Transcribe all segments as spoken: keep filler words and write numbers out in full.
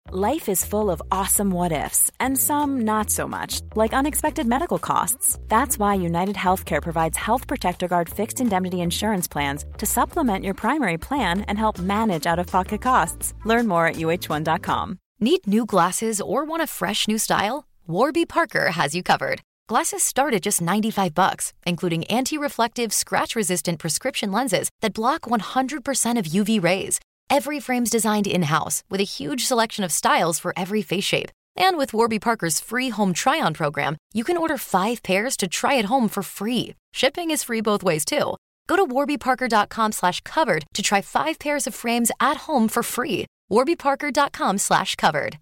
Life is full of awesome what-ifs, and some not so much, like unexpected medical costs. That's why United Healthcare provides Health Protector Guard fixed indemnity insurance plans to supplement your primary plan and help manage out-of-pocket costs. Learn more at U H one dot com. Need new glasses or want a fresh new style? Warby Parker has you covered. Glasses start at just ninety-five bucks, including anti-reflective, scratch-resistant prescription lenses that block one hundred percent of U V rays. Every frame's designed in-house with a huge selection of styles for every face shape. And with Warby Parker's free home try-on program, you can order five pairs to try at home for free. Shipping is free both ways too. Go to warbyparker.com slash covered to try five pairs of frames at home for free. warbyparker.com slash covered.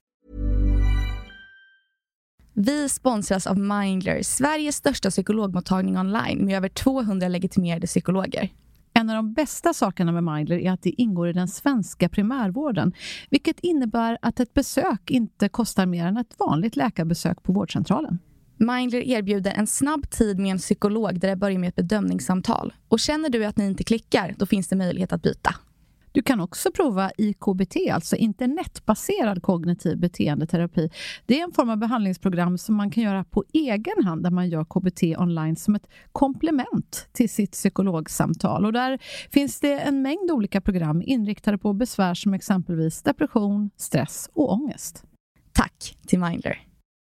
Vi sponsras av Mindler, Sveriges största psykologmottagning online med över tvåhundra legitimerade psykologer. En av de bästa sakerna med Mindler är att det ingår i den svenska primärvården, vilket innebär att ett besök inte kostar mer än ett vanligt läkarbesök på vårdcentralen. Mindler erbjuder en snabb tid med en psykolog där det börjar med ett bedömningssamtal. Och känner du att ni inte klickar, då finns det möjlighet att byta. Du kan också prova I K B T, alltså internetbaserad kognitiv beteendeterapi. Det är en form av behandlingsprogram som man kan göra på egen hand där man gör K B T online som ett komplement till sitt psykologsamtal. Och där finns det en mängd olika program inriktade på besvär som exempelvis depression, stress och ångest. Tack till Mindler.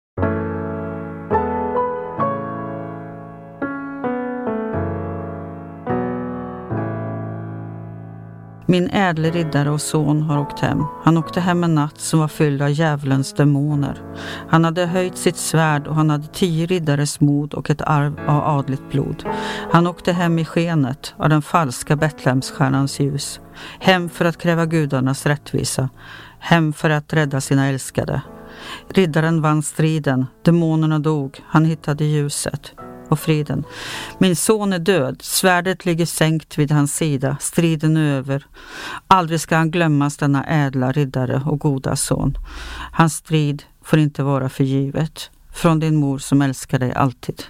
Min ädle riddare och son har åkt hem. Han åkte hem en natt som var fylld av djävulens demoner. Han hade höjt sitt svärd och han hade tio riddares mod och ett arv av adligt blod. Han åkte hem i skenet av den falska Betlehemsstjärnans ljus. Hem för att kräva gudarnas rättvisa. Hem för att rädda sina älskade. Riddaren vann striden. Demonerna dog. Han hittade ljuset och friden. Min son är död. Svärdet ligger sänkt vid hans sida. Striden är över. Aldrig ska han glömmas, denna ädla riddare och goda son. Hans strid får inte vara förgivet. Från din mor som älskar dig alltid.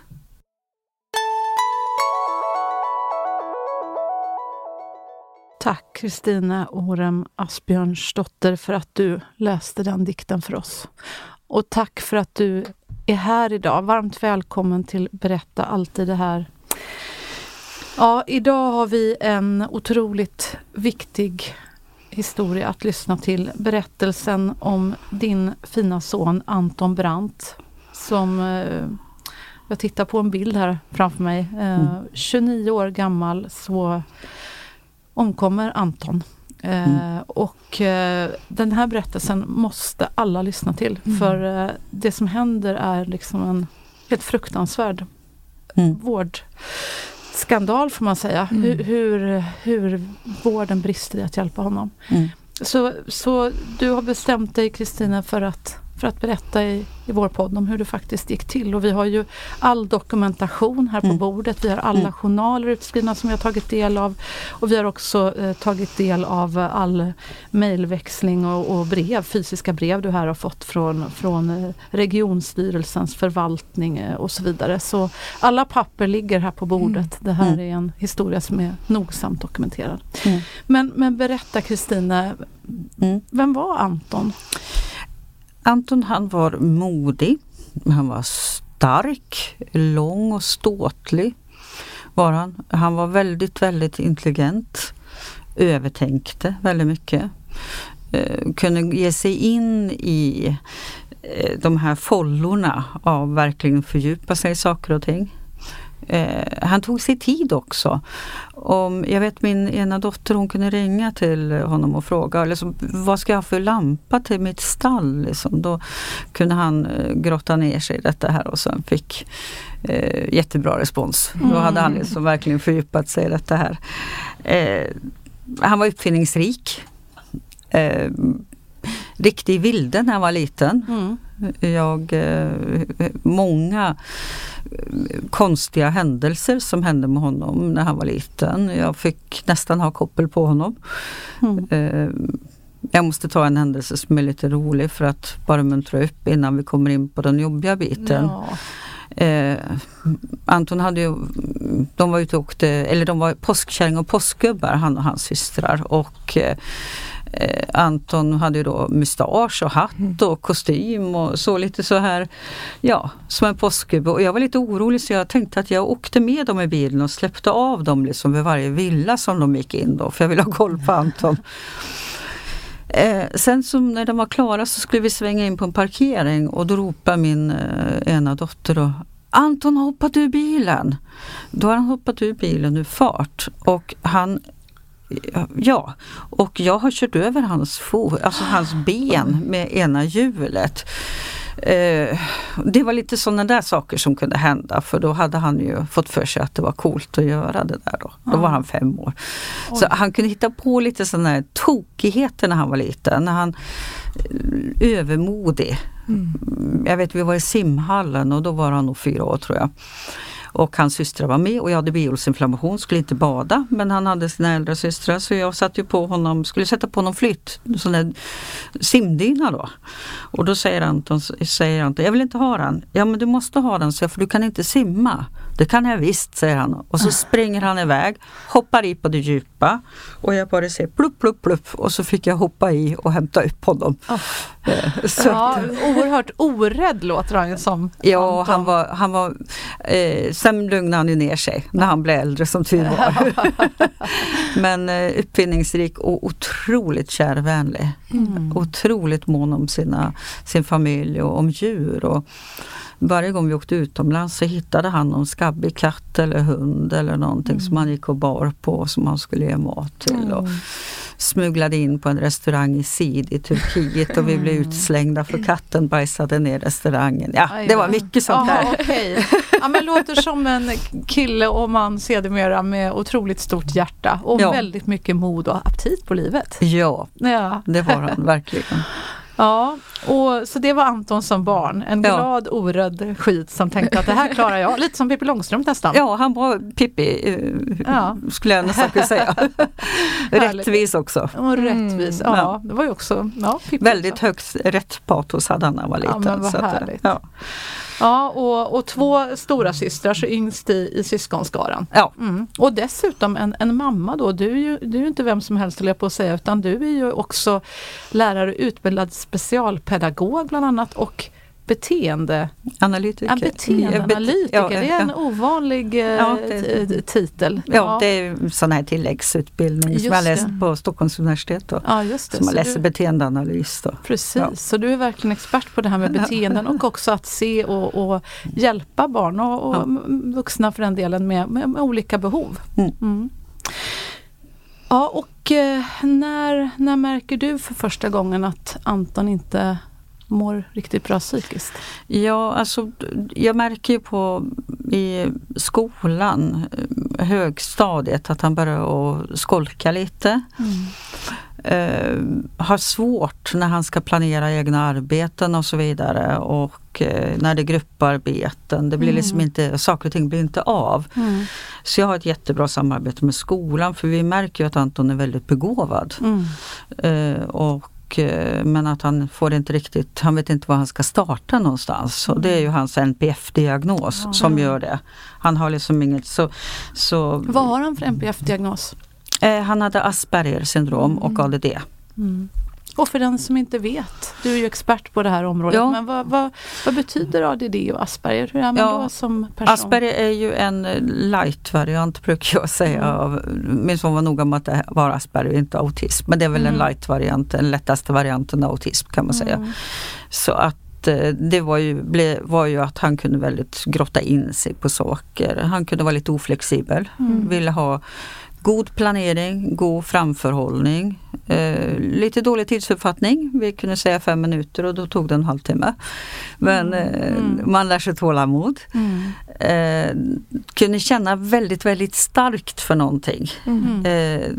Tack Kristina Orem Asbjörnsdotter för att du läste den dikten för oss. Och tack för att du är här idag. Varmt välkommen till Berätta alltid det här. Ja, idag har vi en otroligt viktig historia att lyssna till. Berättelsen om din fina son Anton Brandt som eh, jag tittar på en bild här framför mig. Eh, mm. tjugonio år gammal så omkommer Anton. Mm. Eh, och eh, den här berättelsen måste alla lyssna till. Mm. För eh, det som händer är liksom en helt fruktansvärd mm. vårdskandal får man säga. Mm. Hur, hur, hur vården brister i att hjälpa honom. Mm. Så, så du har bestämt dig, Kristina, för att, för att berätta i, i vår podd om hur det faktiskt gick till. Och vi har ju all dokumentation här på mm. bordet. Vi har alla mm. journaler utskrivna som vi har tagit del av. Och vi har också eh, tagit del av all mejlväxling och, och brev, fysiska brev du här har fått från, från eh, regionstyrelsens förvaltning eh, och så vidare. Så alla papper ligger här på bordet. Mm. Det här mm. är en historia som är nogsamt dokumenterad. Mm. Men, men berätta, Kristina, mm. vem var Anton? Anton, han var modig, han var stark, lång och ståtlig var han. Han var väldigt, väldigt intelligent, övertänkte väldigt mycket. Eh, kunde ge sig in i eh, de här follorna av verkligen fördjupa sig i saker och ting. Eh, han tog sig tid också. Om, jag vet min ena dotter, hon kunde ringa till honom och fråga liksom, vad ska jag ha för lampa till mitt stall? Liksom. Då kunde han eh, grotta ner sig i detta här och sen fick eh, jättebra respons. Mm. Då hade han liksom verkligen fördjupat sig i detta här. Eh, han var uppfinningsrik. Eh, riktig vilde när han var liten. Mm. Jag, eh, många konstiga händelser som hände med honom när han var liten. Jag fick nästan ha koppel på honom. Mm. Eh, jag måste ta en händelse som är lite rolig för att bara muntra upp innan vi kommer in på den jobbiga biten. Ja. Eh, Anton hade ju, de var ute och åkte, eller de var påskkärring och påskgubbar, han och hans systrar, och eh, Eh, Anton hade ju då mustasch och hatt och kostym och så lite så här, ja, som en påskgubbe. Och jag var lite orolig så jag tänkte att jag åkte med dem i bilen och släppte av dem liksom vid varje villa som de gick in då, för jag ville ha koll på Anton. Eh, sen så när de var klara så skulle vi svänga in på en parkering och då ropade min eh, ena dotter då, Anton har hoppat ur bilen. Då har han hoppat ur bilen ur fart och han ja, och jag har kört över hans fot, alltså hans ben med ena hjulet. Eh, det var lite sådana där saker som kunde hända, för då hade han ju fått för sig att det var coolt att göra det där då. Då var han fem år. Så han kunde hitta på lite sådana här tokigheter när han var liten, när han övermodig. Mm. Jag vet, vi var i simhallen och då var han nog fyra år tror jag. Och hans systrar var med och jag hade bihåleinflammation, skulle inte bada, men han hade sina äldre systrar så jag satt ju på honom, skulle sätta på honom flytt, sån där simdyna då. Och då säger Anton, säger Anton, jag vill inte ha den. Ja men du måste ha den, så jag, för du kan inte simma. Det kan jag visst, säger han. Och så springer han iväg, hoppar i på det djupa och jag bara ser plupp, plupp, plupp och så fick jag hoppa i och hämta upp honom. Oh. Så ja, oerhört orädd låter han ju som. Ja, Anton. han var, han var eh, sen lugnade han ju ner sig när han blev äldre som tur var. Men eh, uppfinningsrik och otroligt kärvänlig. Mm. Otroligt mån om sina, sin familj och om djur. Och varje gång vi åkte utomlands så hittade han någon skabbig katt eller hund eller någonting mm. som han gick och bar på som han skulle ge mat till. Mm. Och smugglade in på en restaurang i Sid i Turkiet och vi blev utslängda för katten bajsade ner restaurangen. Ja, det var mycket sånt där. Aha, okay. Ja, men låter som en kille och man sedermera med otroligt stort hjärta och ja. väldigt mycket mod och aptit på livet. Ja, ja. Det var han verkligen. Ja, och så det var Anton som barn. En glad, ja. orädd skit som tänkte att det här klarar jag. Lite som Pippi Långstrump nästan. Ja, han var Pippi, ja. skulle jag nästan säga. Rättvis också. Och rättvis, mm. ja. Det var ju också... Ja, väldigt också. högt rätt patos hade han när han var liten. Ja, men vad så härligt. Att, ja. Ja, och, och två stora systrar så yngst i, i syskonskaran. Ja. Mm. Och dessutom en, en mamma då. Du är ju du är inte vem som helst, skulle jag på att säga, utan du är ju också lärare, utbildad specialpedagog bland annat och beteende... Analytiker. Ja, beteendeanalytiker. Ja, det är en ja. ovanlig ja, det, titel. Ja, ja, det är sån här tilläggsutbildning just som jag läst på Stockholms universitet. Då, ja, just det. Som så jag läser du, beteendeanalys. Då. Precis, ja. så du är verkligen expert på det här med beteenden och också att se och, och hjälpa barn och, och ja. vuxna för den delen med, med, med olika behov. Mm. Mm. Ja, och eh, när, när märker du för första gången att Anton inte mår riktigt bra psykiskt? Ja, alltså jag märker ju på i skolan, högstadiet, att han börjar att skolka lite. Mm. Uh, har svårt när han ska planera egna arbeten och så vidare och uh, när det är grupparbeten, det blir mm. liksom inte, saker och ting blir inte av. Mm. Så jag har ett jättebra samarbete med skolan, för vi märker ju att Anton är väldigt begåvad. Mm. Uh, och men att han får inte riktigt, han vet inte var han ska starta någonstans. Och det är ju hans N P F-diagnos mm. som gör det. Han har liksom inget så... så vad har han för N P F-diagnos? Eh, han hade Asperger syndrom mm. och A D D. Mm. Och för den som inte vet, du är ju expert på det här området, ja. men vad, vad, vad betyder A D D och Asperger? Hur är man ja. då som person? Asperger är ju en light-variant, brukar jag säga. Mm. Av, min son var noga med att det var Asperger, inte autism. Men det är väl mm. en light-variant, den lättaste varianten av autism kan man säga. Mm. Så att det var ju, ble, var ju att han kunde väldigt grotta in sig på saker. Han kunde vara lite oflexibel, mm. ville ha god planering, god framförhållning, eh, lite dålig tidsuppfattning. Vi kunde säga fem minuter och då tog det en halvtimme. Men eh, mm. man lär sig tålamod. Mm. Eh, kunde känna väldigt, väldigt starkt för någonting. Mm. Eh,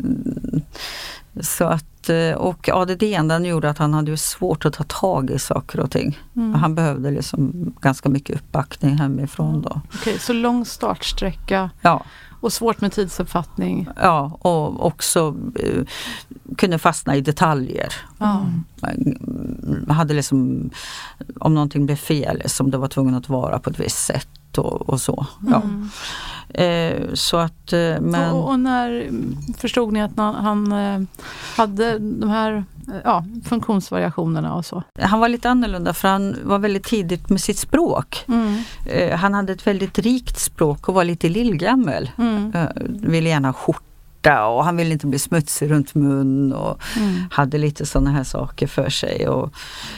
så att, och A D D den gjorde att han hade svårt att ta tag i saker och ting. Mm. Han behövde liksom ganska mycket uppbackning hemifrån då. Okej, så lång startsträcka. Ja. Och svårt med tidsuppfattning. Ja, och också uh, kunde fastna i detaljer. Mm. Man hade liksom, om någonting blev fel, som det var tvungen att vara på ett visst sätt och, och så. Ja. Mm. Eh, så att, eh, men... och, och när förstod ni att han, han eh, hade de här ja, funktionsvariationerna och så? Han var lite annorlunda för han var väldigt tidigt med sitt språk. Mm. Eh, han hade ett väldigt rikt språk och var lite lillgammal. Mm. Eh, ville gärna ha skjorta och han ville inte bli smutsig runt mun och Mm. hade lite sådana här saker för sig. Och,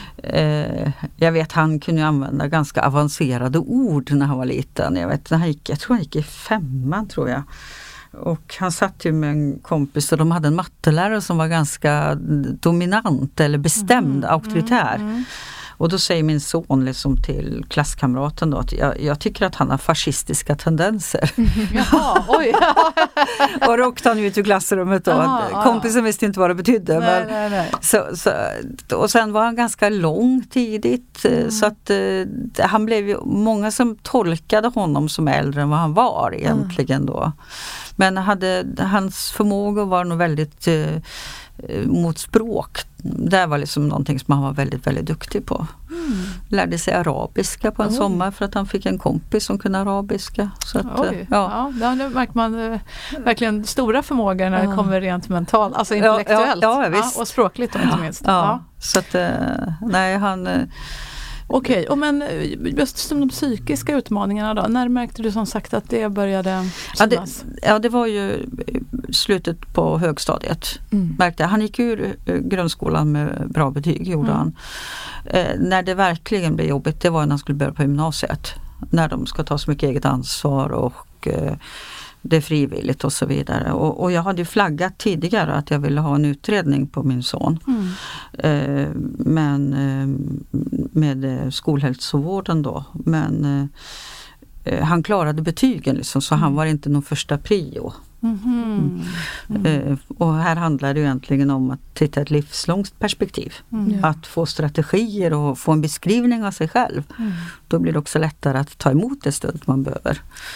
eh, jag vet han kunde använda ganska avancerade ord när han var liten. Jag vet, när han gick, jag tror han gick i femman tror jag. Och han satt ju med en kompis och de hade en mattelärare som var ganska dominant eller bestämd, Mm. auktoritär. Mm. Mm. Och då säger min son liksom till klasskamraten då att jag, jag tycker att han har fascistiska tendenser. Jaha, oj. Och då åkte han ut ur klassrummet då. Aha, ja. Kompisen visste inte vad det betydde. Nej, men, nej, nej. Så, så, och sen var han ganska lång tidigt. Mm. Så att eh, han blev ju många som tolkade honom som äldre än vad han var egentligen då. Men hade, hans förmåga var nog väldigt eh, mot språk. Det var liksom någonting som han var väldigt, väldigt duktig på. Mm. Lärde sig arabiska på en Oj. sommar för att han fick en kompis som kunde arabiska. Så att, Oj, eh, ja. ja, då märker man eh, verkligen stora förmågor när det Ja. kommer rent mentalt, alltså Ja, ja, intellektuellt. ja, visst. och språkligt då, inte minst. Ja, Ja. så att eh, nej han... eh, Okej, och men eh, just som de psykiska utmaningarna då, när märkte du som sagt att det började Ja det, synas? ja, det var ju slutet på högstadiet. Mm. Märkte jag. Han gick ur eh, grundskolan med bra betyg, gjorde Mm. han. Eh, när det verkligen blev jobbigt, det var när han skulle börja på gymnasiet. När de ska ta så mycket eget ansvar och eh, det är frivilligt och så vidare. Och, och jag hade ju flaggat tidigare att jag ville ha en utredning på min son. Mm. Eh, men eh, med eh, skolhälsovården då. Men eh, han klarade betygen liksom, så han var inte någon första prio. Mhm. Eh, och här handlar det ju egentligen om att titta ett livslångt perspektiv. Mm. Att få strategier och få en beskrivning av sig själv. Mm. Då blir det också lättare att ta emot det stöd man behöver.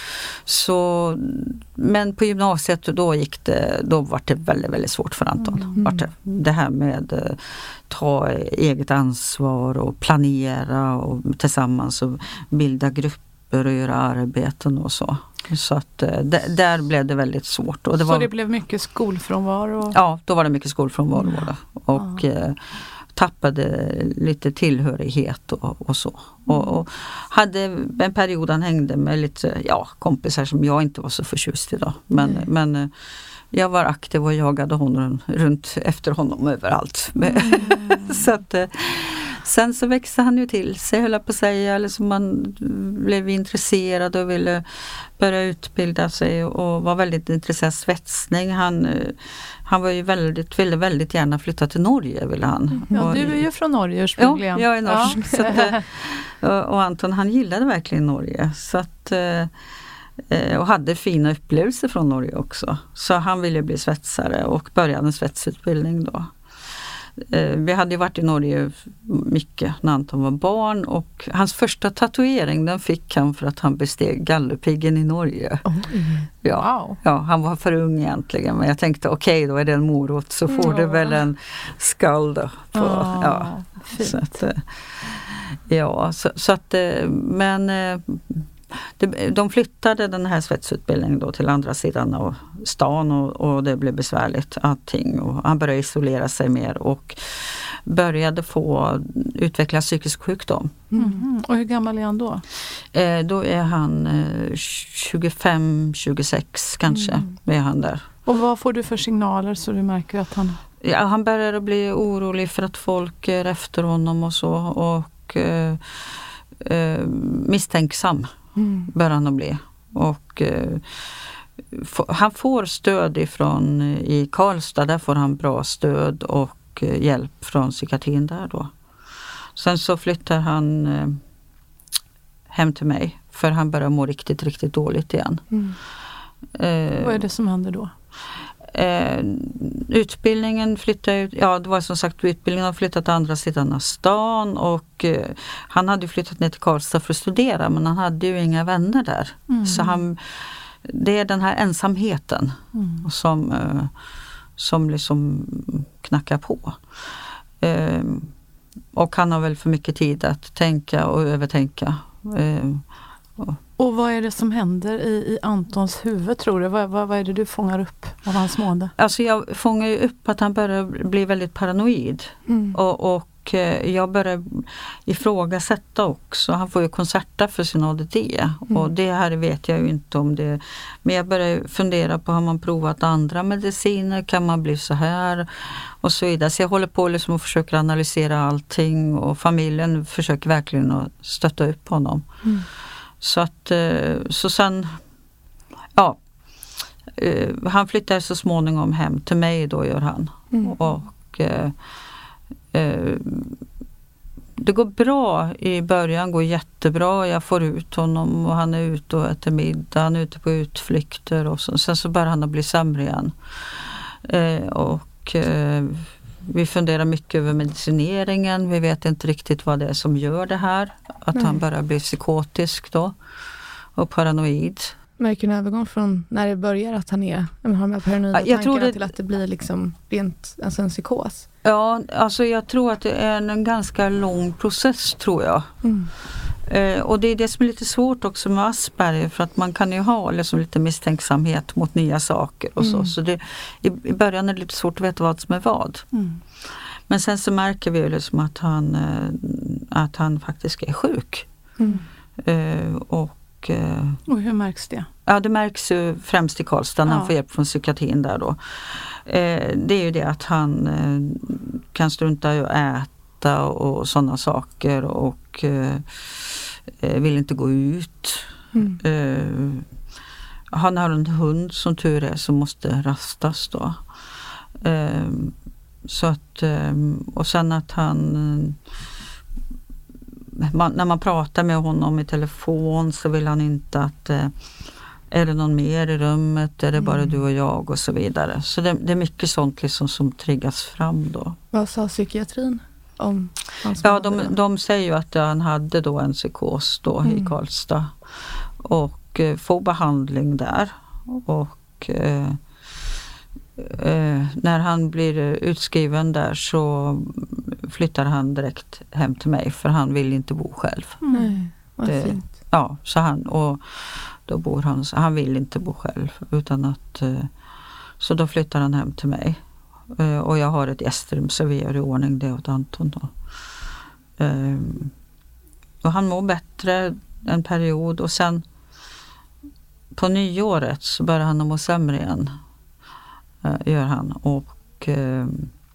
Så, men på gymnasiet då gick det, då var det väldigt, väldigt svårt för Anton. Mm. Vart det, det här med eh, ta eget ansvar och planera och tillsammans och bilda grupper och göra arbeten och så. Så att eh, d- där blev det väldigt svårt. Och det Så var, det blev mycket skolfrånvaro? ja, då var det mycket skolfrånvaro då. Och eh, tappade lite tillhörighet och, och så. Och, och hade en period han hängde med lite ja, kompisar som jag inte var så förtjust i då. Men, Nej. men eh, jag var aktiv och jagade honom runt efter honom överallt. Så att, eh, sen så växte han ju till sig, höll jag på att säga. Eller så man blev intresserad och ville börja utbilda sig och var väldigt intresserad av svetsning. Han, eh, han var ju väldigt, ville väldigt gärna flytta till Norge, ville han. Ja, Och- du är ju från Norge Ja, ursprungligen. jag är norsk. Ja. Så att, eh, och, och Anton han gillade verkligen Norge. Så att, eh, eh, och hade fina upplevelser från Norge också. Så han ville bli svetsare och började en svetsutbildning då. Eh, vi hade ju varit i Norge mycket när Anton var barn och hans första tatuering den fick han för att han besteg Galdhøpiggen i Norge. Ja. Wow. Ja, han var för ung egentligen men jag tänkte okej okay, då är det en morot så får Ja. det väl en skall då. På, Ja, ja. fint. Så att, eh, ja, så, så att eh, men eh, det, de flyttade den här svetsutbildningen då till andra sidan av stan och, och det blev besvärligt allting och han började isolera sig mer och började få utveckla psykisk sjukdom. Mhm. Och hur gammal är han då? Eh, då är han eh, tjugofem tjugosex kanske Mm. är han där. Och vad får du för signaler så du märker att han... Ja, han började bli orolig för att folk är efter honom och så och eh, eh, misstänksam Mm. börjar han att bli. Och eh, f- han får stöd ifrån eh, i Karlstad, där får han bra stöd och eh, hjälp från psykiatrin där då. Sen så flyttar han eh, hem till mig för han börjar må riktigt, riktigt dåligt igen. Mm. Eh, Vad är det som händer då? Eh, utbildningen flyttade ut, ja det var som sagt utbildningen har flyttat till andra sidan av stan och eh, han hade flyttat ner till Karlstad för att studera men han hade ju inga vänner där. Mm. Så han, det är den här ensamheten Mm. som, eh, som liksom knackar på. Eh, och han har väl för mycket tid att tänka och övertänka. Eh, och Och vad är det som händer i, i Antons huvud, tror du? Vad, vad, vad är det du fångar upp av hans mående? Alltså jag fångar ju upp att han börjar bli väldigt paranoid. Mm. Och, och jag börjar ifrågasätta också. Han får ju koncerter för sin A D D. Mm. Och det här vet jag ju inte om det. Men jag börjar fundera på, har man provat andra mediciner? Kan man bli så här? Och så vidare. Så jag håller på liksom och försöker analysera allting. Och familjen försöker verkligen att stötta upp honom. Mm. Så att, så sen, ja, han flyttar så småningom hem till mig då, gör han. Mm. Och eh, det går bra i början, går jättebra. Jag får ut honom och han är ute och äter middag, han är ute på utflykter och så. Sen så börjar han att bli sämre igen. Eh, och eh, vi funderar mycket över medicineringen. Vi vet inte riktigt vad det är som gör det här. Att Nej. han börjar bli psykotisk då. Och paranoid. Märker en övergång från när det börjar att han är, har de här paranoida ja, tankarna det, till att det blir liksom rent, alltså en psykos? Ja, alltså jag tror att det är en, en ganska lång process, tror jag. Mm. Eh, och det är det som är lite svårt också med Asperger, för att man kan ju ha liksom lite misstänksamhet mot nya saker och mm. så. Så det, i, i början är det lite svårt att veta vad som är vad. Mm. Men sen så märker vi ju liksom att han, eh, att han faktiskt är sjuk. Mm. Eh, och Och hur märks det? Ja, det märks ju främst i Karlstad när ja. han får hjälp från psykiatrin där då. Eh, det är ju det att han eh, kan strunta i att äta och sådana saker och eh, vill inte gå ut. Mm. Eh, han har en hund som tur är som måste rastas då. Eh, så att, eh, och sen att han... Man, när man pratar med honom i telefon så vill han inte att eh, är det någon mer i rummet, är det bara mm. du och jag och så vidare. Så det, det är mycket sånt liksom som triggas fram då. Vad sa psykiatrin om hans Ja, de, de säger ju att han hade då en psykos då mm. i Karlstad och eh, får behandling där och eh, Eh, när han blir utskriven där så flyttar han direkt hem till mig, för han vill inte bo själv. Mm. Vad det, fint. Ja, så han, och då bor han, så han vill inte bo själv utan att, eh, så då flyttar han hem till mig. Eh, och jag har ett gästrum så vi gör i ordning det åt Anton då. Eh, och han mår bättre en period och sen på nyåret så börjar han att må sämre igen. Gör han och eh,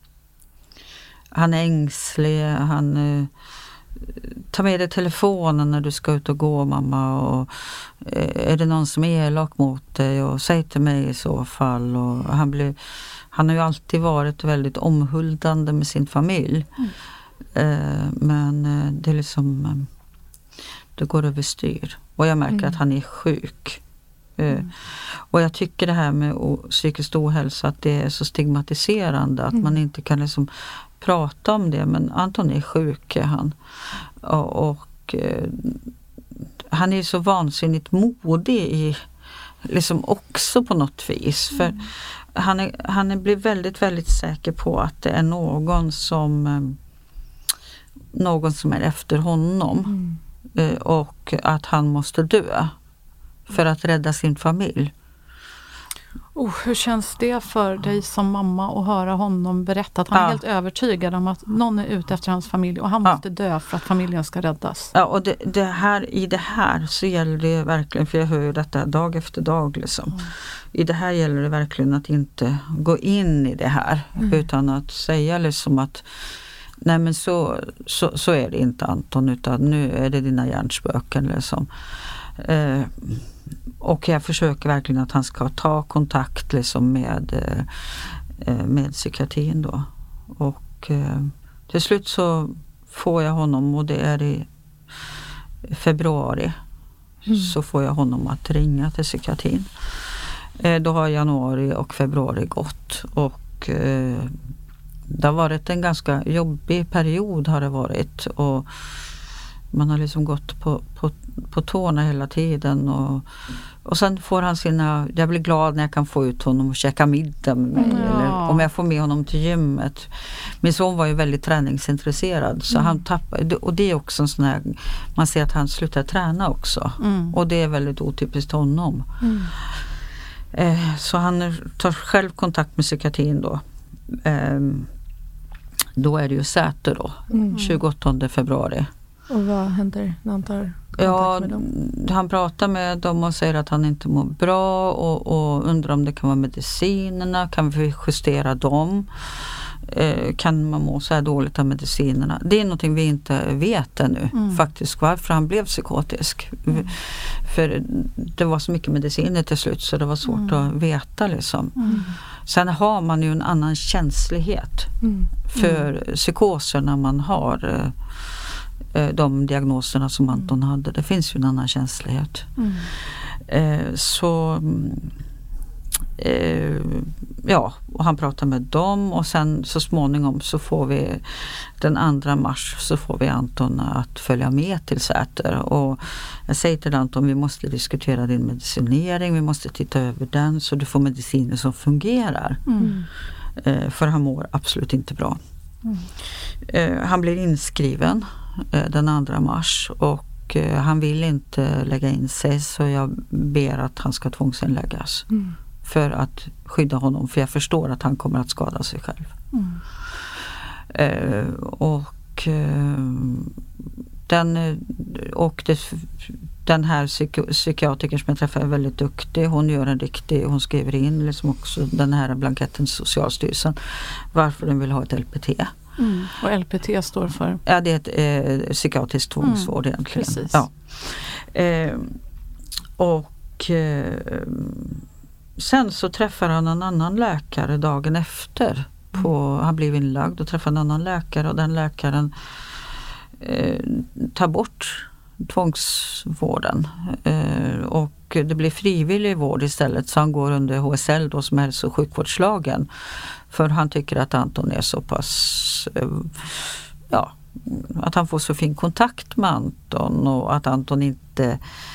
han är ängslig, han eh, tar med dig telefonen när du ska ut och gå, mamma, och eh, är det någon som är elak mot dig och säg till mig i så fall. Och han, blir, han har ju alltid varit väldigt omhuldande med sin familj mm. eh, men eh, det är liksom eh, det går överstyr och jag märker mm. att han är sjuk. Mm. Och jag tycker det här med o- psykisk ohälsa, att det är så stigmatiserande att mm. man inte kan liksom prata om det, men Anton är sjuk är han och, och eh, han är så vansinnigt modig i, liksom också på något vis mm. för han, är, han är, blir väldigt väldigt säker på att det är någon som eh, någon som är efter honom mm. eh, och att han måste dö för att rädda sin familj. Oh, hur känns det för dig som mamma att höra honom berätta att han ja. är helt övertygad om att någon är ute efter hans familj och han måste ja. dö för att familjen ska räddas? Ja, och det, det här, i det här så gäller det verkligen, för jag hör ju detta dag efter dag liksom. Mm. I det här gäller det verkligen att inte gå in i det här mm. utan att säga liksom att nej men så, så, så är det inte Anton, utan nu är det dina hjärnspöken liksom. Eh, och jag försöker verkligen att han ska ta kontakt liksom med, eh, med psykiatrin då. Och eh, till slut så får jag honom, och det är i februari mm. så får jag honom att ringa till psykiatrin. Eh, då har januari och februari gått och eh, det har varit en ganska jobbig period har det varit, och Man har liksom gått på, på, på tårna hela tiden. Och, och sen får han sina... Jag blir glad när jag kan få ut honom och käka middag med mig. Ja. Eller om jag får med honom till gymmet. Min son var ju väldigt träningsintresserad. Så mm. han tappade... Och det är också en sån här... Man ser att han slutar träna också. Mm. Och det är väldigt otypiskt honom. Mm. Eh, så han tar själv kontakt med psykiatrin då. Eh, då är det ju Säter då. Mm. tjugoåttonde februari. Och vad händer när han tar kontakt ja, med dem? Han pratar med dem och säger att han inte mår bra och, och undrar om det kan vara medicinerna. Kan vi justera dem? Eh, kan man må så här dåligt av medicinerna? Det är någonting vi inte vet ännu mm. faktiskt varför han blev psykotisk. Mm. För det var så mycket mediciner till slut så det var svårt mm. att veta liksom. Mm. Sen har man ju en annan känslighet mm. för mm. psykoser när man har eh, de diagnoserna som Anton mm. hade. Det finns ju en annan känslighet. Mm. Eh, så eh, ja, och han pratar med dem och sen så småningom så får vi den andra mars så får vi Anton att följa med till Säter och jag säger till Anton vi måste diskutera din medicinering, vi måste titta över den så du får mediciner som fungerar. Mm. Eh, för han mår absolut inte bra. Mm. Eh, han blir inskriven eh, den andra mars och eh, han vill inte lägga in sig så jag ber att han ska tvångsinläggas. Mm. För att skydda honom. För jag förstår att han kommer att skada sig själv. Mm. Eh, och eh, den, och det, den här psyki- psykiatriker som jag träffade är väldigt duktig. Hon gör en riktig, hon skriver in liksom också den här blanketten till Socialstyrelsen. Varför den vill ha ett L P T. Mm. Och L P T står för? Ja, det är ett eh, psykiatrisk tvångsvård mm. egentligen. Precis. Ja. Eh, och eh, sen så träffar han en annan läkare dagen efter. På, mm. Han blev inlagd och träffar en annan läkare och den läkaren eh, tar bort tvångsvården. Eh, och det blir frivillig vård istället så han går under H S L då som är hälso- och sjukvårdslagen. För han tycker att Anton är så pass eh, ja, att han får så fin kontakt med Anton och att Anton inte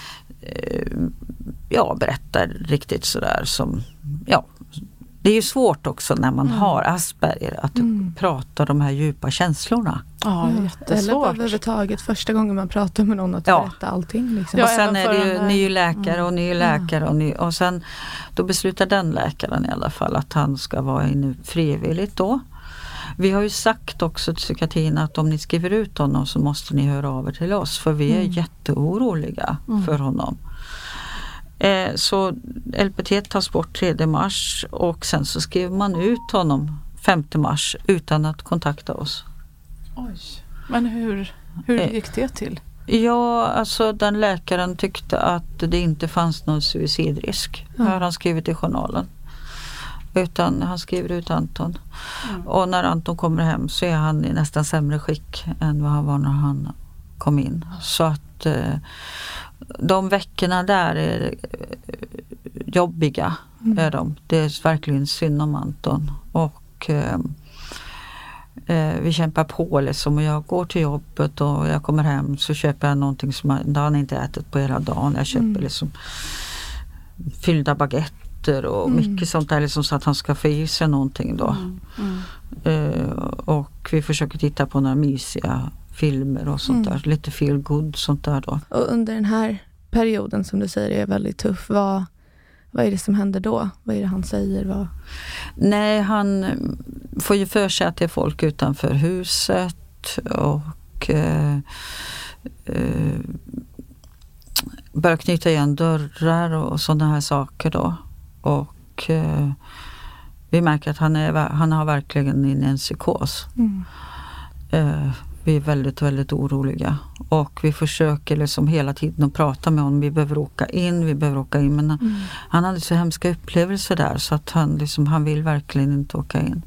ja, berättar riktigt sådär som, ja, det är ju svårt också när man mm. har Asperger att mm. prata de här djupa känslorna. Ja, ja jättesvårt. Eller överhuvudtaget första gången man pratar med någon att ja. berätta allting. Liksom. Och sen är det ju här... ny läkare och ny läkare mm. och ny, och sen då beslutar den läkaren i alla fall att han ska vara inne frivilligt då. Vi har ju sagt också till psykiatrin att om ni skriver ut honom så måste ni höra av er till oss för vi är mm. jätteoroliga mm. för honom. Eh, så L P T tas bort tredje mars och sen så skriver man ut honom femte mars utan att kontakta oss. Oj, men hur, hur eh, gick det till? Ja, alltså den läkaren tyckte att det inte fanns någon suicidrisk. Mm. Har han skrivit i journalen. Utan han skriver ut Anton. Mm. Och när Anton kommer hem så är han i nästan sämre skick än vad han var när han kom in. Så att eh, de veckorna där är jobbiga. Mm. Är de. Det är verkligen synd om Anton. Och eh, eh, vi kämpar på liksom. Och jag går till jobbet och jag kommer hem så köper jag någonting som han, han inte ätit på hela dagen. Jag köper mm. liksom fyllda baguette och mm. mycket sånt där liksom, så att han ska få i sig någonting då. Mm. Mm. Uh, och vi försöker titta på några mysiga filmer och sånt mm. där. Lite feel good sånt där då. Och under den här perioden som du säger är väldigt tuff, vad, vad är det som händer då? Vad är det han säger? Vad... Nej, han får ju för sig att det är folk utanför huset och uh, uh, börjar knyta igen dörrar och sådana här saker då. Och eh, vi märker att han, är, han har verkligen in i en psykos. Mm. Eh, vi är väldigt, väldigt oroliga. Och vi försöker liksom hela tiden att prata med honom. Vi behöver åka in, vi behöver åka in. Men mm. han hade så hemska upplevelser där så att han, liksom, han vill verkligen inte åka in.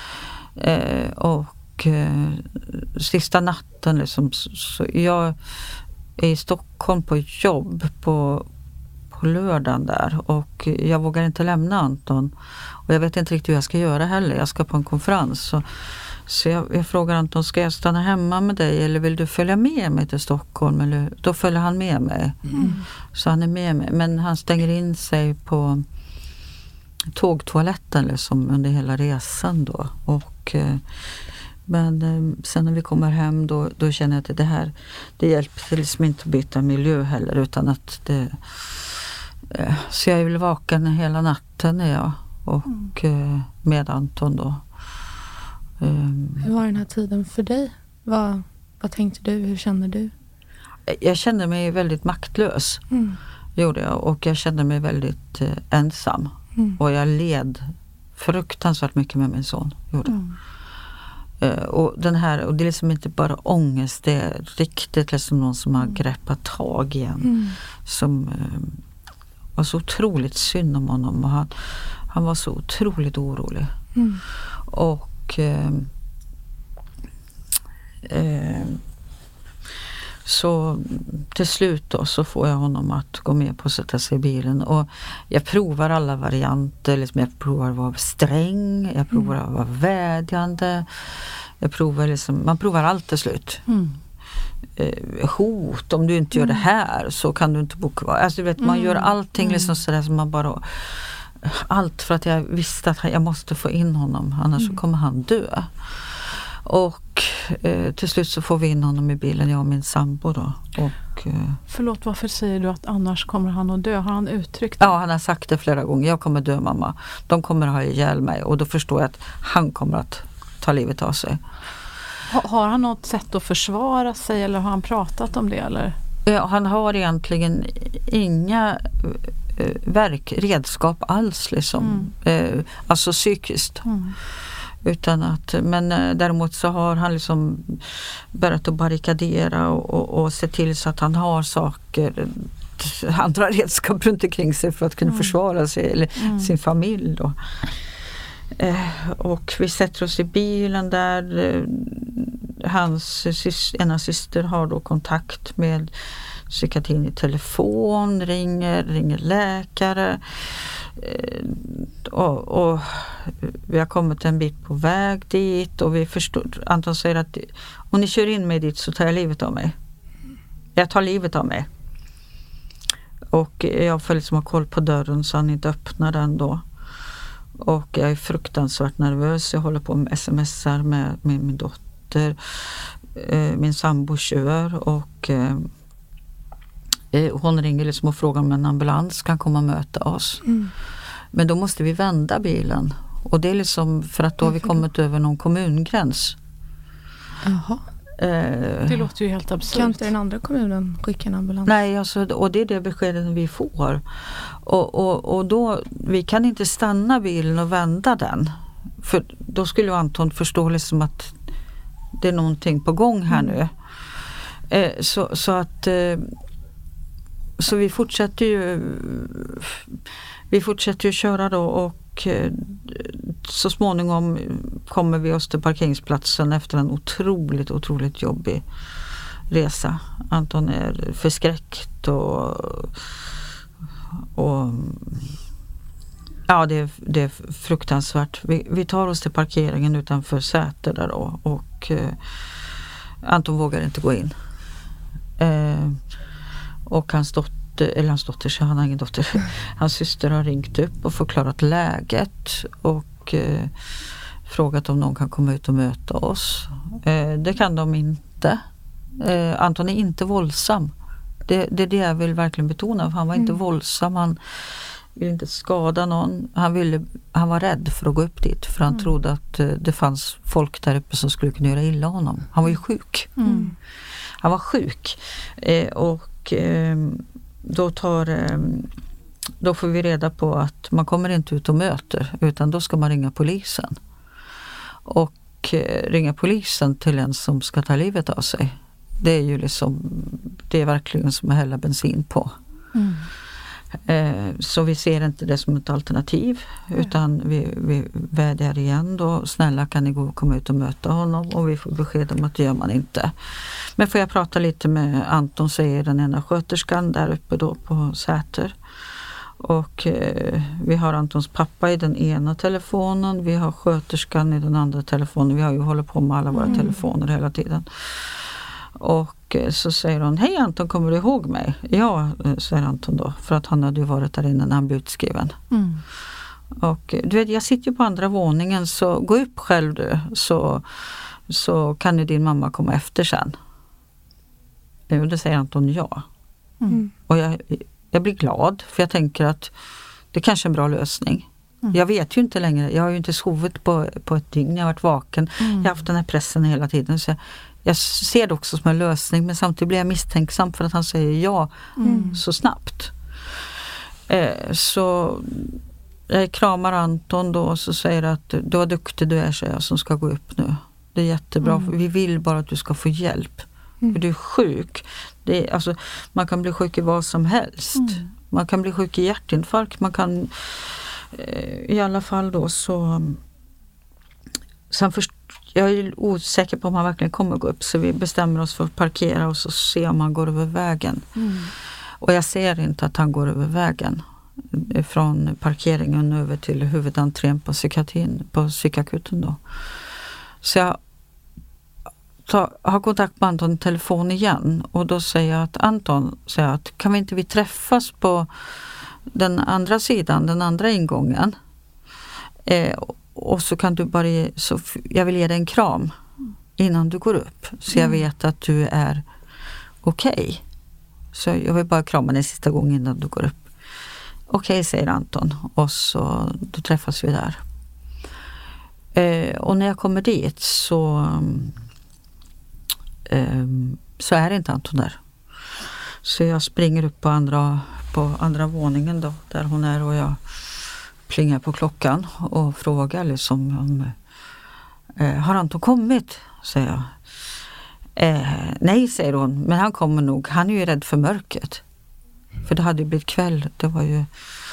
Eh, och eh, sista natten liksom, så, så jag är i Stockholm på jobb på på lördagen där och jag vågar inte lämna Anton och jag vet inte riktigt hur jag ska göra heller. Jag ska på en konferens så, Så jag, jag frågar Anton, ska jag stanna hemma med dig eller vill du följa med mig till Stockholm? Eller, då följer han med mig. Mm. Så han är med mig. Men han stänger in sig på tågtoaletten liksom, under hela resan då. Och, men sen när vi kommer hem då, då känner jag att det här, det hjälper liksom inte att byta miljö heller, utan att det, så jag vill vaken hela natten är jag och mm. med Anton då. Hur var den här tiden för dig? Vad, vad tänkte du? Hur kände du? Jag kände mig väldigt maktlös. Mm. Gjorde jag. Och jag kände mig väldigt eh, ensam. Mm. Och jag led fruktansvärt mycket med min son. Gjorde. Mm. Uh, och, den här, och det är liksom inte bara ångest. Det är riktigt liksom någon som har greppat tag igen. Mm. Som uh, var så otroligt synd om honom. Och han, han var så otroligt orolig. Mm. Och Eh, eh, så till slut då så får jag honom att gå med på att sätta sig i bilen och jag provar alla varianter, liksom jag provar att vara sträng, jag provar att vara vädjande, jag provar liksom, man provar allt till slut. Mm. Eh, hot, om du inte gör det här så kan du inte bo kvar. Alltså du vet, man gör allting liksom sådär som man bara, allt för att jag visste att jag måste få in honom, annars mm. så kommer han dö. Och eh, till slut så får vi in honom i bilen, jag och min sambo då. Och, eh, Förlåt, varför säger du att annars kommer han att dö? Har han uttryckt det? Ja, han har sagt det flera gånger. Jag kommer dö, mamma. De kommer ha ihjäl mig. Och då förstår jag att han kommer att ta livet av sig. Ha, har han något sätt att försvara sig eller har han pratat om det? Eller? Ja, han har egentligen inga eh, verk, redskap alls liksom. Mm. Eh, alltså psykiskt. Mm. Utan att, men däremot så har han liksom börjat att barrikadera och, och, och se till så att han har saker, andra redskap runt omkring sig för att kunna mm. försvara sig eller mm. sin familj då. Eh, och vi sätter oss i bilen där eh, hans sys, ena syster har då kontakt med psykiatrin i telefon, ringer, ringer läkare. Och, och vi har kommit en bit på väg dit och vi förstår, Anton säger att om ni kör in mig dit så tar jag livet av mig. Jag tar livet av mig. Och jag får liksom ha koll på dörren så han inte öppnar den då. Och jag är fruktansvärt nervös. Jag håller på med smsar med, med min dotter. Min sambo kör och hon ringer liksom och frågar om en ambulans kan komma och möta oss. Mm. Men då måste vi vända bilen. Och det är liksom för att då har vi kommit över någon kommungräns. Jaha. Eh, det låter ju helt absurt. Kan inte den andra kommunen skicka en ambulans? Nej, alltså, och det är det beskedet vi får. Och, och, och då, vi kan inte stanna bilen och vända den. För då skulle Anton förstå liksom att det är någonting på gång här mm. nu. Eh, så, så att eh, Så vi fortsätter ju vi fortsätter ju köra då och eh, så småningom kommer vi oss till parkeringsplatsen efter en otroligt, otroligt jobbig resa. Anton är förskräckt och, och ja, det är, det är fruktansvärt. Vi, vi tar oss till parkeringen utanför Säter där då och eh, Anton vågar inte gå in. Eh, Och hans dotter, eller hans dotter, så han har ingen dotter. Hans syster har ringt upp och förklarat läget och eh, frågat om någon kan komma ut och möta oss. Eh, det kan de inte. Eh, Anton är inte våldsam. Det, det är det jag vill verkligen betona. För han var inte mm. våldsam. Han ville inte skada någon. Han, ville, han var rädd för att gå upp dit. För han mm. trodde att eh, det fanns folk där uppe som skulle kunna göra illa honom. Han var ju sjuk. Mm. Han var sjuk. Eh, och Då, tar, då får vi reda på att man kommer inte ut och möter utan då ska man ringa polisen. Och ringa polisen till en som ska ta livet av sig. Det är ju liksom, det är verkligen som att hälla bensin på. Mm. Så vi ser inte det som ett alternativ utan vi, vi vädjar igen då, snälla kan ni gå och komma ut och möta honom, och vi får besked om att det gör man inte. Men får jag prata lite med Anton, säger den ena sköterskan där uppe då på Säter, Och eh, vi har Antons pappa i den ena telefonen, vi har sköterskan i den andra telefonen. Vi har ju hållit på med alla våra mm. telefoner hela tiden. Och eh, så säger hon, hej Anton, kommer du ihåg mig? Ja, säger Anton då, för att han hade ju varit där innan han blev utskriven. Mm. Och du vet, jag sitter ju på andra våningen, så gå upp själv du, så, så kan ju din mamma komma efter sen. Och det säger Anton ja. Mm. Och jag, jag blir glad, för jag tänker att det kanske är en bra lösning. Mm. Jag vet ju inte längre, jag har ju inte sovit på, på ett dygn, jag har varit vaken. Mm. Jag har haft den här pressen hela tiden, så jag, jag ser det också som en lösning, men samtidigt blir jag misstänksam för att han säger ja mm. så snabbt. Eh, så jag kramar Anton då och så säger att du var duktig du är, säger jag, som ska gå upp nu. Det är jättebra, mm. vi vill bara att du ska få hjälp. Mm. För du är sjuk. Det är, alltså, man kan bli sjuk i vad som helst. Mm. Man kan bli sjuk i hjärtinfarkt. Man kan eh, i alla fall då så... Sen först, jag är osäker på om han verkligen kommer gå upp, så vi bestämmer oss för att parkera och så se om han går över vägen. Mm. Och jag ser inte att han går över vägen. Från parkeringen över till huvudentrén på psykiatrin, på psykakuten då. Så jag ta, har kontakt med Anton i telefon igen, och då säger jag att Anton, säger att kan vi inte vi träffas på den andra sidan, den andra ingången, eh, och så kan du bara, så jag vill ge dig en kram innan du går upp, så jag vet att du är okej. Okay. Så jag vill bara krama dig sista gången innan du går upp. Okej, okay, säger Anton, och så då träffas vi där. Eh, och när jag kommer dit så eh, så är det inte Anton där. Så jag springer upp på andra, på andra våningen då, där hon är, och jag plingar på klockan och frågar liksom om eh, har Anton kommit, säger jag. Eh, nej, säger hon, men han kommer nog, han är ju rädd för mörkret. För det hade ju blivit kväll, det var ju...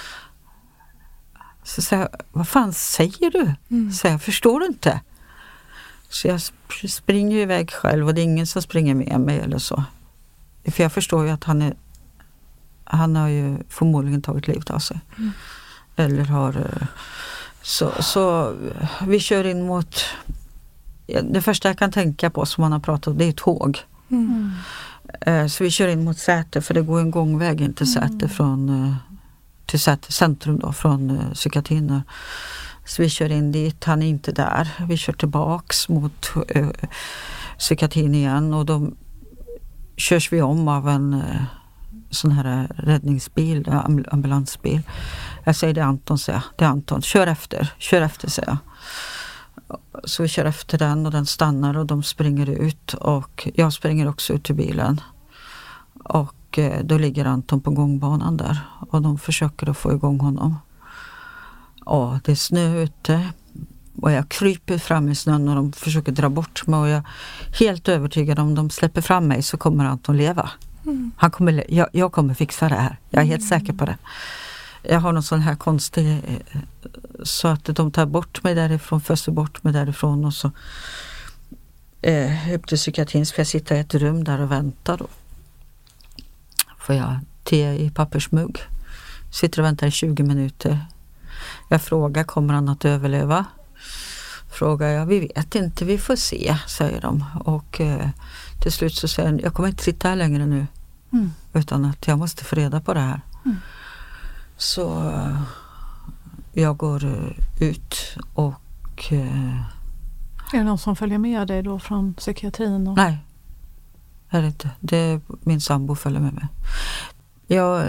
Så säger jag, vad fan säger du? Mm. Så jag förstår du inte. Så jag springer iväg själv, och det är ingen som springer med mig eller så. För jag förstår ju att han är... Han har ju förmodligen tagit livet av sig. Mm. Eller har... Så, så vi kör in mot... Det första jag kan tänka på som man har pratat om, det är tåg. Mm. Så vi kör in mot Säter, för det går en gångväg in till Säter mm. från till Säter centrum då, från psykiatrin. Så vi kör in dit, han är inte där. Vi kör tillbaks mot uh, psykiatrin igen, och då körs vi om av en uh, sån här räddningsbil, ambulansbil. Jag säger det är Anton, säger jag. Det är Anton, kör efter, kör efter, säger jag. Så vi kör efter den, och den stannar och de springer ut, och jag springer också ut till bilen, och eh, då ligger Anton på gångbanan där, och de försöker att få igång honom, och det är snö ute, och jag kryper fram i snön och de försöker dra bort mig, och jag är helt övertygad om de släpper fram mig så kommer Anton leva. Mm. Han kommer, jag, jag kommer fixa det här, jag är helt mm. säker på det. Jag har någon sån här konstig, så att de tar bort mig därifrån, föser bort mig därifrån, och så eh, upp till psykiatrin, ska jag sitta i ett rum där och vänta då. Får jag te i pappersmugg. Sitter och väntar i tjugo minuter. Jag frågar, kommer han att överleva? Frågar jag, vi vet inte, vi får se, säger de. Och eh, till slut så säger jag, jag kommer inte sitta här längre nu. Mm. Utan att jag måste få reda på det här. Mm. Så jag går ut, och... Är det någon som följer med dig då från psykiatrin? Och... Nej, är det inte. Det är min sambo följer med mig. Jag,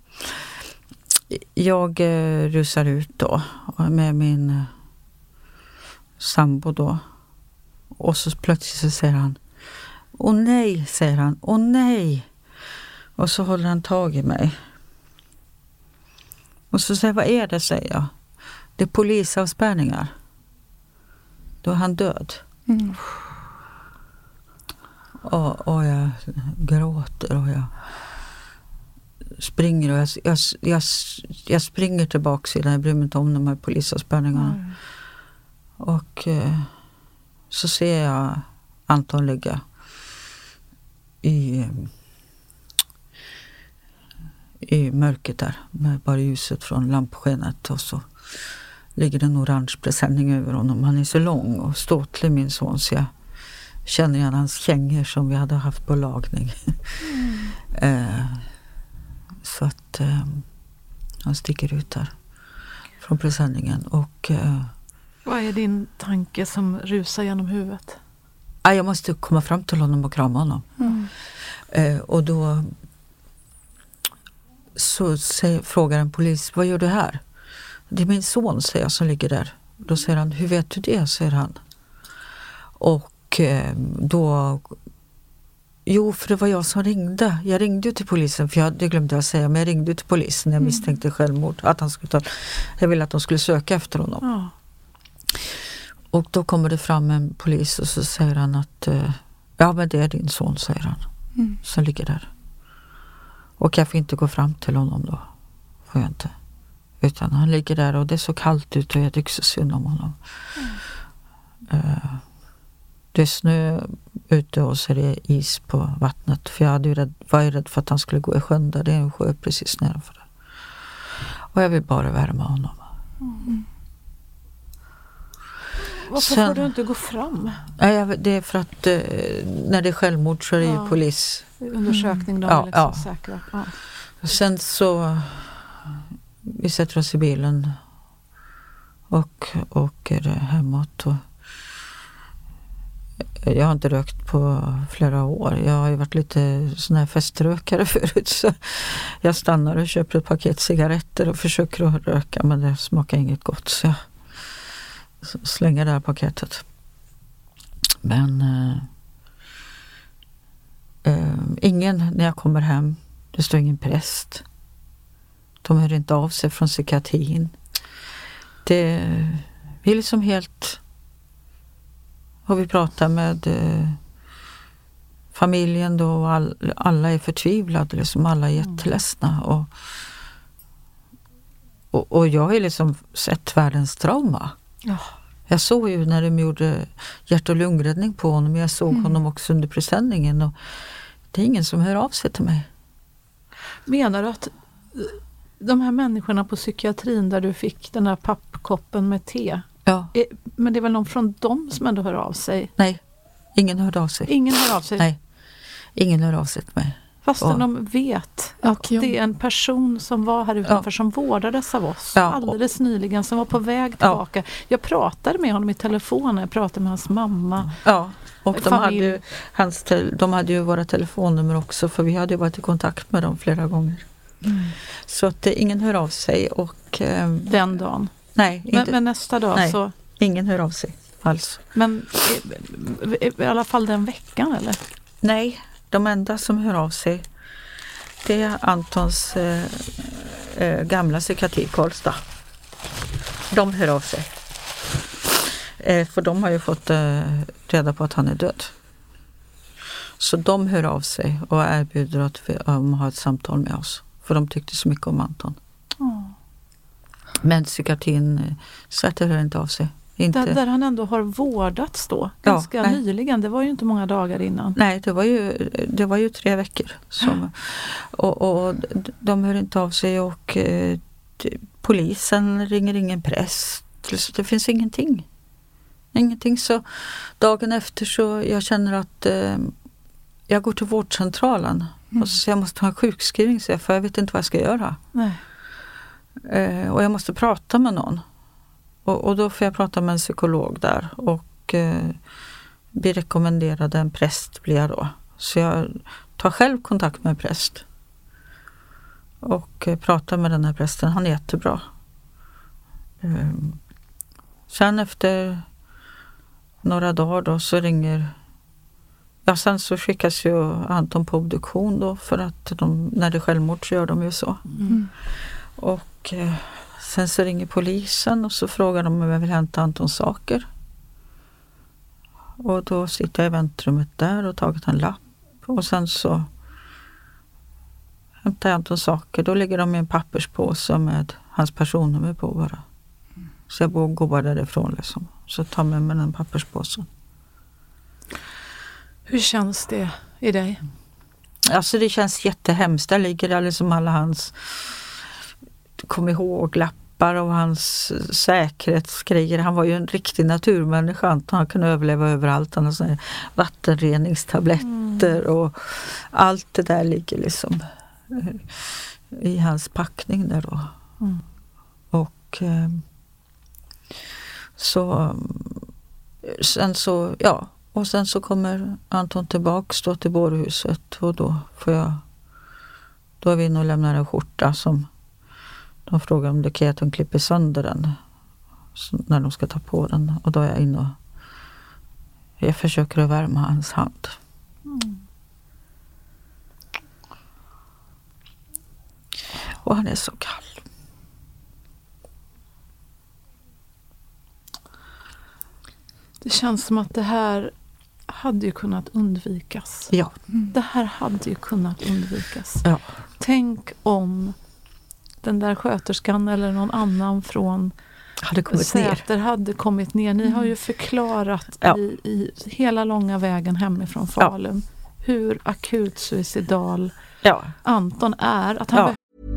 jag rusar ut då med min sambo då. Och så plötsligt så säger han, åh nej, säger han, åh nej. Och så håller han tag i mig. Och så säger jag, vad är det, säger jag. Det är polisavspärrningar. Då är han död. Mm. Och, och jag gråter, och jag springer, och jag, jag, jag, jag springer tillbaka i den. Jag bryr mig inte om de här polisavspärrningarna. Mm. Och eh, så ser jag Anton ligga i... i mörkret där med bara ljuset från lampskenet och så ligger det en orange presenning över honom. Han är så lång och ståtlig, min son, så jag känner igen hans kängor som vi hade haft på lagning. Mm. eh, så att eh, han sticker ut där från presenningen. Och eh, vad är din tanke som rusar genom huvudet? ah, jag måste komma fram till honom och krama honom. Mm. Eh, och då så säger, frågar en polis, vad gör du här? Det är min son, säger jag, som ligger där. Då säger han, hur vet du det, säger han. Och eh, då, jo, för det var jag som ringde. Jag ringde ju till polisen, för jag, det glömde jag säga, men jag ringde till polisen när jag misstänkte mm. självmord. Att han skulle ta, jag ville att de skulle söka efter honom. Ja. Och då kommer det fram en polis och så säger han att eh, ja, men det är din son, säger han. Mm. Som ligger där. Och jag får inte gå fram till honom då. Får jag inte. Utan han ligger där och det är så kallt ut och jag tycker så synd om honom. Mm. Uh, det är snö ute och så är det is på vattnet. För jag hade ju rädd, var ju rädd för att han skulle gå i sjön där. Det är en sjö precis nedanför där. Och jag vill bara värma honom. Mm. Varför Sen, får du inte gå fram? Nej, det är för att uh, när det är självmord så är det ja. ju polis. Undersökning då, mm. är liksom ja, säkra. Ja. Sen så vi sätter oss i bilen och åker hemåt. Och jag har inte rökt på flera år. Jag har ju varit lite sån här feströkare förut, så jag stannar och köper ett paket cigaretter och försöker att röka, men det smakar inget gott, så jag slänger det här paketet. Men äh, äh, ingen när jag kommer hem, det står ingen präst. De hör inte av sig från psykiatrin. Det är liksom helt... Och vi pratar med eh, familjen då och all, alla är förtvivlade. Liksom alla är jätteledsna. Och, och, och jag har liksom sett världens trauma. Ja. Jag såg ju när de gjorde hjärt- och lungräddning på honom. Jag såg mm. honom också under presenningen. Och det är ingen som hör av sig till mig. Menar du att de här människorna på psykiatrin där du fick den här pappkoppen med te, ja. är, men det är väl någon från dem som ändå hör av sig? Nej, ingen hör av sig. Ingen hör av sig? Nej, ingen hör av sig till mig. Fastän och, de vet att det är en person som var här utanför ja. som vårdades av oss ja, alldeles och, nyligen, som var på väg tillbaka. Ja. Jag pratade med honom i telefon, jag pratade med hans mamma. Ja, och de hade, ju, hans, de hade ju våra telefonnummer också, för vi hade ju varit i kontakt med dem flera gånger. Mm. Så att det, ingen hör av sig. Och, eh, den dagen? Nej. Men, men nästa dag nej, så? Ingen hör av sig alls. Men i, i, i alla fall den veckan, eller? Nej, de enda som hör av sig, det är Antons eh, eh, gamla psykiatri Karlstad. De hör av sig. Eh, för de har ju fått eh, reda på att han är död. Så de hör av sig och erbjuder att vi, um, ha ett samtal med oss. För de tyckte så mycket om Anton. Oh. Men psykiatrin sätter hör inte av sig. Inte. Där, där han ändå har vårdats då, ganska ja, nyligen. Det var ju inte många dagar innan. Nej, det var ju, det var ju tre veckor. Som, och, och de hör inte av sig och eh, polisen ringer ingen präst. Så det finns ingenting. Ingenting. Så dagen efter så jag känner att eh, jag går till vårdcentralen mm. och så jag måste ha en sjukskrivning, för jag vet inte vad jag ska göra. Nej. Eh, och jag måste prata med någon. Och, och då får jag prata med en psykolog där och eh, blir rekommenderad en präst blir jag då. Så jag tar själv kontakt med en präst och eh, pratar med den här prästen. Han är jättebra. Eh, sen efter några dagar då så ringer ja, sen så skickas ju Anton på obduktion då, för att de, när det är självmord så gör de ju så. Mm. Och eh, sen så ringer polisen och så frågar de om jag vill hämta Antons saker. Och då sitter jag i väntrummet där och tagit en lapp. Och sen så hämtar jag Antons saker. Då ligger de i en papperspåse med hans personnummer på bara. Så jag går bara därifrån liksom. Så tar jag med mig den papperspåsen. Hur känns det i dig? Alltså det känns jättehemskt. Där ligger det liksom alla hans kom ihåg lappar och hans säkerhetsgrejer. Han var ju en riktig naturmänniska. Han kunde överleva överallt. Han har såna vattenreningstabletter mm. och allt det där ligger liksom i hans packning där då. Mm. Och eh, så sen så, ja, och sen så kommer Anton tillbaks då till bårhuset och då får jag, då är vi inne och lämnar en skjorta som de frågar om det kan att de klipper sönder den när de ska ta på den, och då är jag inne och jag försöker att värma hans hand. Mm. Och han är så kall. Det känns som att det här hade ju kunnat undvikas. Ja. Mm. Det här hade ju kunnat undvikas. Ja. Tänk om den där sköterskan eller någon annan från hade kommit Säter ner. hade kommit ner. Ni mm. har ju förklarat ja. i, i hela långa vägen hemifrån Falun ja. hur akut suicidal ja. Anton är. Att han ja.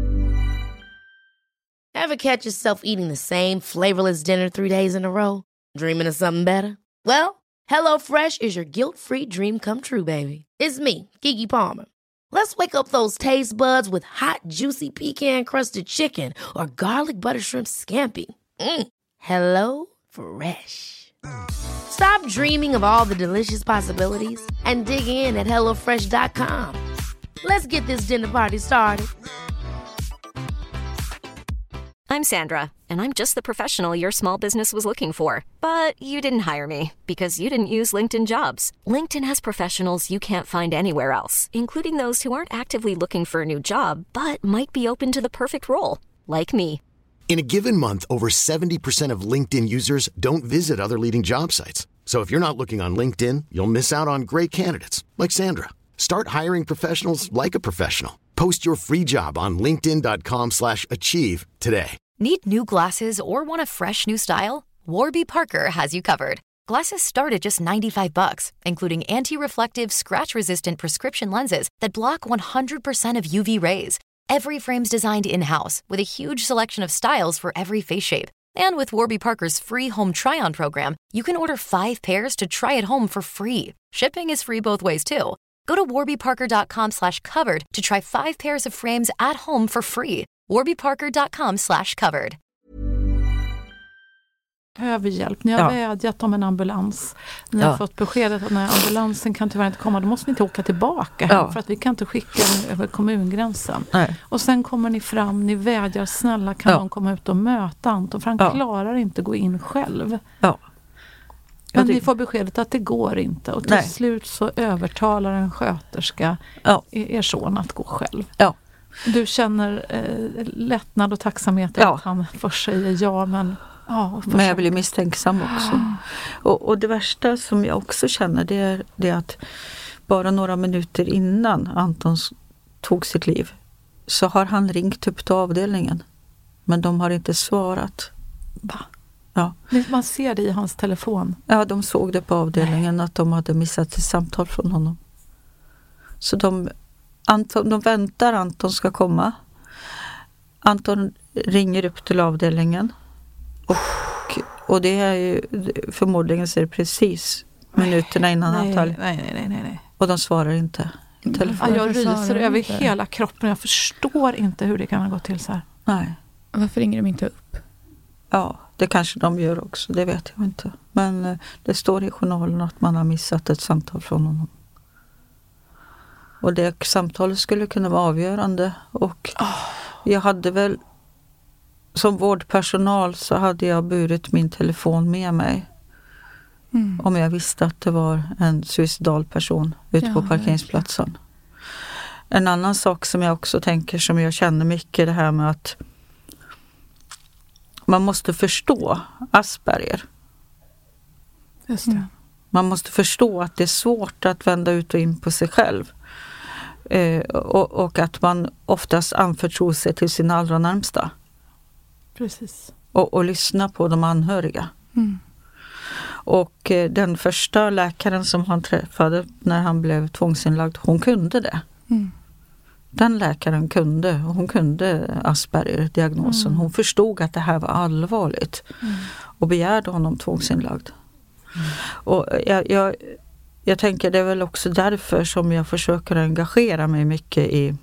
Ever catch yourself eating the same flavorless dinner three days in a row? Dreaming of something better? Well, HelloFresh is your guilt-free dream come true, baby. It's me, Keke Palmer. Let's wake up those taste buds with hot, juicy pecan-crusted chicken or garlic butter shrimp scampi. Mm. Hello Fresh. Stop dreaming of all the delicious possibilities and dig in at hello fresh dot com. Let's get this dinner party started. I'm Sandra, and I'm just the professional your small business was looking for. But you didn't hire me because you didn't use LinkedIn Jobs. LinkedIn has professionals you can't find anywhere else, including those who aren't actively looking for a new job, but might be open to the perfect role, like me. In a given month, over seventy percent of LinkedIn users don't visit other leading job sites. So if you're not looking on LinkedIn, you'll miss out on great candidates, like Sandra. Start hiring professionals like a professional. Post your free job on linkedin dot com slash achieve today. Need new glasses or want a fresh new style? Warby Parker has you covered. Glasses start at just ninety-five bucks, including anti-reflective, scratch-resistant prescription lenses that block one hundred percent of U V rays. Every frame's designed in-house with a huge selection of styles for every face shape. And with Warby Parker's free home try-on program, you can order five pairs to try at home for free. Shipping is free both ways, too. Go to warby parker dot com slash covered to try five pairs of frames at home for free. warby parker dot com slash covered. Behöver hjälp. Ni har ja. vädjat om en ambulans. Ni ja. har fått beskedet att när ambulansen kan tyvärr inte komma, då måste ni inte åka tillbaka ja. för att vi kan inte skicka den över kommungränsen. Nej. Och sen kommer ni fram, ni vädjar, snälla kan ja. de komma ut och möta Anton, för han ja. klarar inte gå in själv. Ja. Men ni får beskedet att det går inte. Och till Nej. slut så övertalar en sköterska ja. er son att gå själv. Ja. Du känner eh, lättnad och tacksamhet ja. att han först säger ja, men... Ja, men jag blir misstänksam också. Och, och det värsta som jag också känner, det är, det är att bara några minuter innan Anton tog sitt liv så har han ringt upp till avdelningen. Men de har inte svarat. Va? Ja. Man ser det i hans telefon. Ja, de såg det på avdelningen. Nej. Att de hade missat ett samtal från honom. Så de, Anton, de väntar Anton ska komma. Anton ringer upp till avdelningen. Och, och det är ju förmodligen så är det precis minuterna innan nej, han tar. Nej, nej, nej, nej, nej. Och de svarar inte i telefon. Ja, jag ryser över hela kroppen. Jag förstår inte hur det kan ha gått till så här. Nej. Varför ringer de inte upp? Ja, det kanske de gör också. Det vet jag inte. Men det står i journalen att man har missat ett samtal från honom. Och det samtalet skulle kunna vara avgörande. Och oh. jag hade väl som vårdpersonal så hade jag burit min telefon med mig. Mm. Om jag visste att det var en suicidal person ute ja, på parkeringsplatsen. Verkligen. En annan sak som jag också tänker, som jag känner mycket, det här med att man måste förstå Asperger. Just det. Mm. Man måste förstå att det är svårt att vända ut och in på sig själv. Eh, och, och att man oftast anförtror sig till sina allra närmsta. Precis. Och, och lyssna på de anhöriga. Mm. Och eh, den första läkaren som han träffade när han blev tvångsinlagd, hon kunde det. Mm. Den läkaren kunde, hon kunde Asperger-diagnosen. Mm. Hon förstod att det här var allvarligt. Mm. Och begärde honom tvångsinlagd. Mm. Och jag, jag, jag tänker det är väl också därför som jag försöker engagera mig mycket i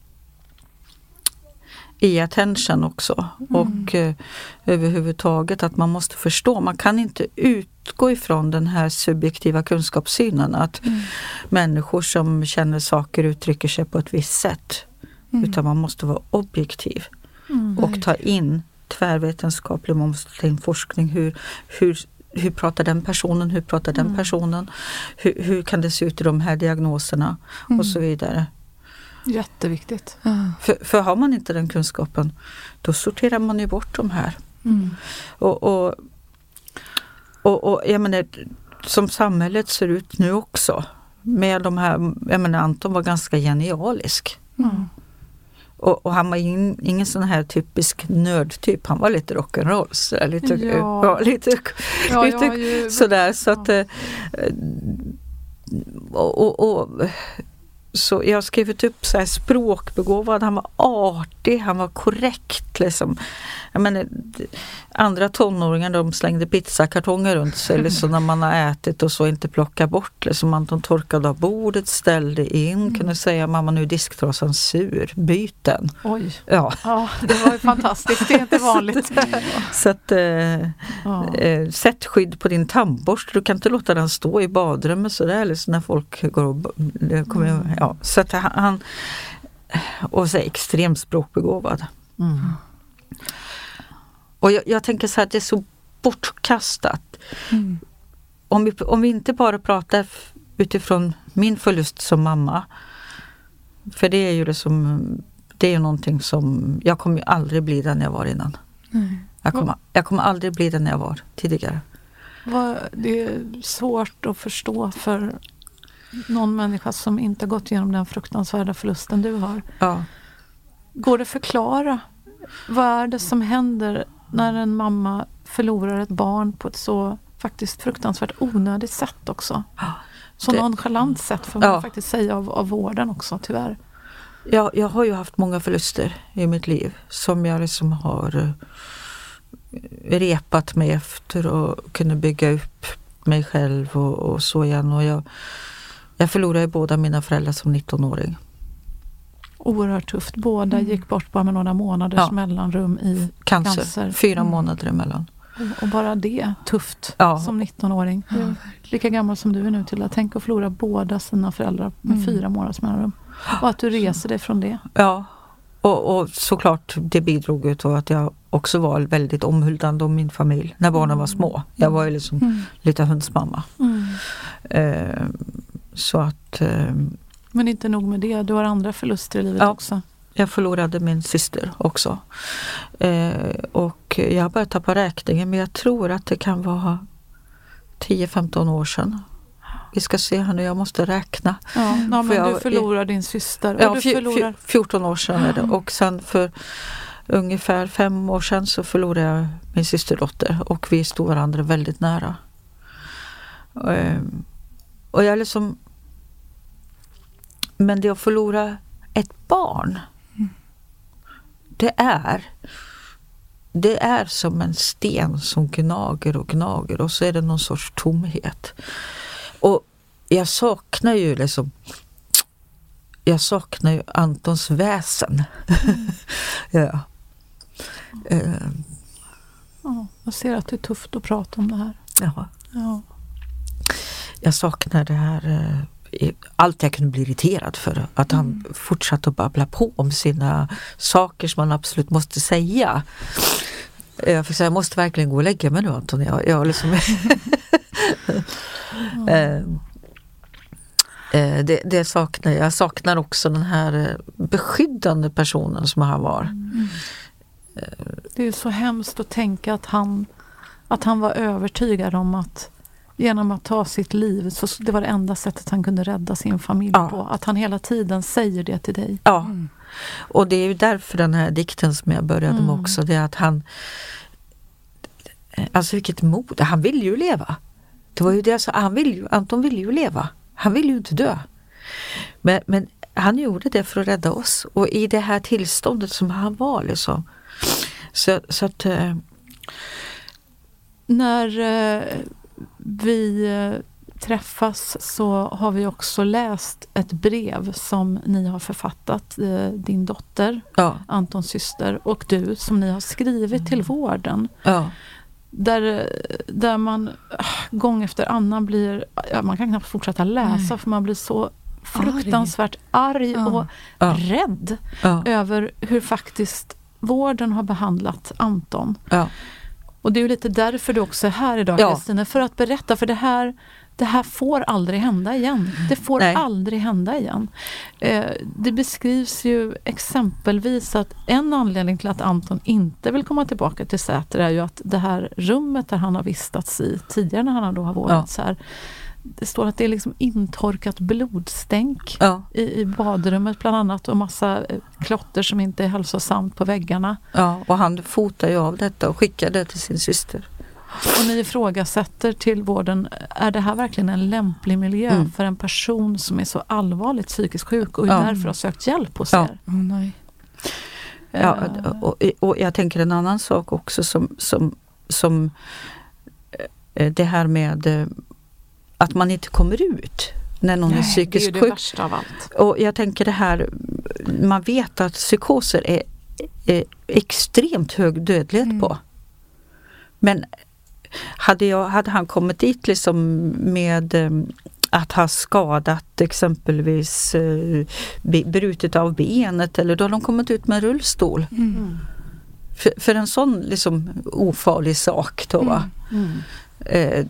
i attention också. Mm. Och eh, överhuvudtaget att man måste förstå. Man kan inte utgå ifrån den här subjektiva kunskapssynen att mm. människor som känner saker uttrycker sig på ett visst sätt. Mm. Utan man måste vara objektiv. Mm. Och ta in tvärvetenskaplig, man måste ta in forskning. Hur, hur, hur pratar den personen? Hur pratar den mm. personen? Hur, hur kan det se ut i de här diagnoserna? Mm. Och så vidare. Jätteviktigt. Mm. För, för har man inte den kunskapen, då sorterar man ju bort de här. Mm. Och, och, och, och jag menar, som samhället ser ut nu också, med de här, jag menar Anton var ganska genialisk. Mm. Och, och han var in, ingen sån här typisk nördtyp, han var lite rock'n'roll. Så lite, ja. Ja, lite, ja, lite ju, sådär. Så att, ja. och, och, och så jag har skrivit upp så här språkbegåvad, han var artig, han var korrekt liksom. Jag menar, andra tonåringar de slängde pizzakartonger runt sig liksom, när man har ätit och så inte plocka bort liksom, Anton torkade av bordet, ställde in, mm. kunde säga mamma nu är disktrasan sur, byt den. Oj, ja. ja det var ju fantastiskt, det är inte vanligt. Så att äh, ja. äh, sätt skydd på din tandborste, du kan inte låta den stå i badrummet sådär liksom, när folk går och kommer, mm. ja, så att han och så extremt språkbegåvad. Mm. Och jag, jag tänker så här att det är så bortkastat. Mm. Om, vi, om vi inte bara pratar utifrån min förlust som mamma, för det är ju det som, det är ju någonting som, jag kommer ju aldrig bli den jag var innan. Mm. Jag, kommer, jag kommer aldrig bli den jag var tidigare. Vad, det är svårt att förstå för någon människa som inte gått igenom den fruktansvärda förlusten du har. Ja. Går det att förklara? Vad är det som händer när en mamma förlorar ett barn på ett så faktiskt fruktansvärt onödigt sätt också? Så det, nonchalant sätt får man ja. faktiskt säga av, av vården också, tyvärr. Ja, jag har ju haft många förluster i mitt liv som jag liksom har repat mig efter och kunna bygga upp mig själv och, och så igen. Och jag, jag förlorade båda mina föräldrar som nittonåring. Oerhört tufft. Båda mm. gick bort bara med några månaders ja. mellanrum i cancer. cancer. Fyra mm. månader emellan. Och, och bara det, tufft ja. som nittonåring. Ja. Lika gammal som du är nu till att tänka att förlora båda sina föräldrar med mm. fyra månaders mellanrum. Och att du reser dig från det. Ja, och, och såklart det bidrog ju till att jag också var väldigt omhuldande om min familj när barnen mm. var små. Jag var ju liksom mm. lite hundsmamma. Mm. Eh, så att... Eh, Men inte nog med det, du har andra förluster i livet ja, också. Jag förlorade min syster också. Eh, och jag har börjat tappa räkningen, men jag tror att det kan vara tio femton år sedan. Vi ska se här nu, jag måste räkna. Ja, ja men jag, du förlorar din syster. Ja, du fj- förlorar... fjorton år sedan är det. Och sen för ungefär fem år sedan så förlorade jag min systerdotter. Och vi stod varandra väldigt nära. Eh, och jag liksom... Men det att förlora ett barn, mm. det är det är som en sten som gnager och gnager och så är det någon sorts tomhet. Och jag saknar ju liksom jag saknar ju Antons väsen. Mm. ja. Uh. ja. Jag ser att det är tufft att prata om det här. Ja. Ja. Jag saknar det här uh, allt jag kunde bli irriterad för. Att han mm. fortsatte att babbla på om sina saker som man absolut måste säga. Jag fick säga, jag måste verkligen gå och lägga mig nu, Anton. Jag, jag liksom mm. eh, det, det saknar jag. Jag saknar också den här beskyddande personen som han var. Mm. Det är så hemskt att tänka att han, att han var övertygad om att genom att ta sitt liv, så det var det enda sättet han kunde rädda sin familj ja. på. Att han hela tiden säger det till dig. Ja, mm. och det är ju därför den här dikten som jag började mm. med också, det är att han, alltså vilket mod, han vill ju leva. Det var ju det jag sa, han vill ju, Anton vill ju leva. Han vill ju inte dö. Men, men han gjorde det för att rädda oss. Och i det här tillståndet som han var liksom. Så, så att... Eh, när eh, vi eh, träffas så har vi också läst ett brev som ni har författat, eh, din dotter, ja. Antons syster, och du, som ni har skrivit till vården. Ja. Där, där man gång efter annan blir, ja, man kan knappt fortsätta läsa. Nej. För man blir så fruktansvärt arg, arg ja. och ja. rädd ja. över hur faktiskt vården har behandlat Anton. Ja. Och det är ju lite därför du också är här idag, Kristina, ja. för att berätta, för det här Det här får aldrig hända igen. Det får Nej. aldrig hända igen. Eh, det beskrivs ju exempelvis att en anledning till att Anton inte vill komma tillbaka till Säter är ju att det här rummet där han har vistats i tidigare när han då har vårdats ja. här, det står att det är liksom intorkat blodstänk ja. i, i badrummet bland annat, och massa klotter som inte är hälsosamt på väggarna. Ja, och han fotar ju av detta och skickar det till sin syster. Och ni ifrågasätter till vården, är det här verkligen en lämplig miljö mm. för en person som är så allvarligt psykiskt sjuk och ja. därför har sökt hjälp hos ja. er? Oh, nej. Ja, och, och jag tänker en annan sak också som, som, som det här med att man inte kommer ut när någon nej, är psykiskt sjuk. Det är ju det värsta av allt. Och jag tänker det här, man vet att psykoser är, är extremt hög dödlighet mm. på. Men hade, jag, hade han kommit dit liksom med eh, att ha skadat exempelvis eh, brutit av benet, eller då har de kommit ut med en rullstol. Mm. För, för en sån liksom ofarlig sak då va. Mm. Mm. Eh,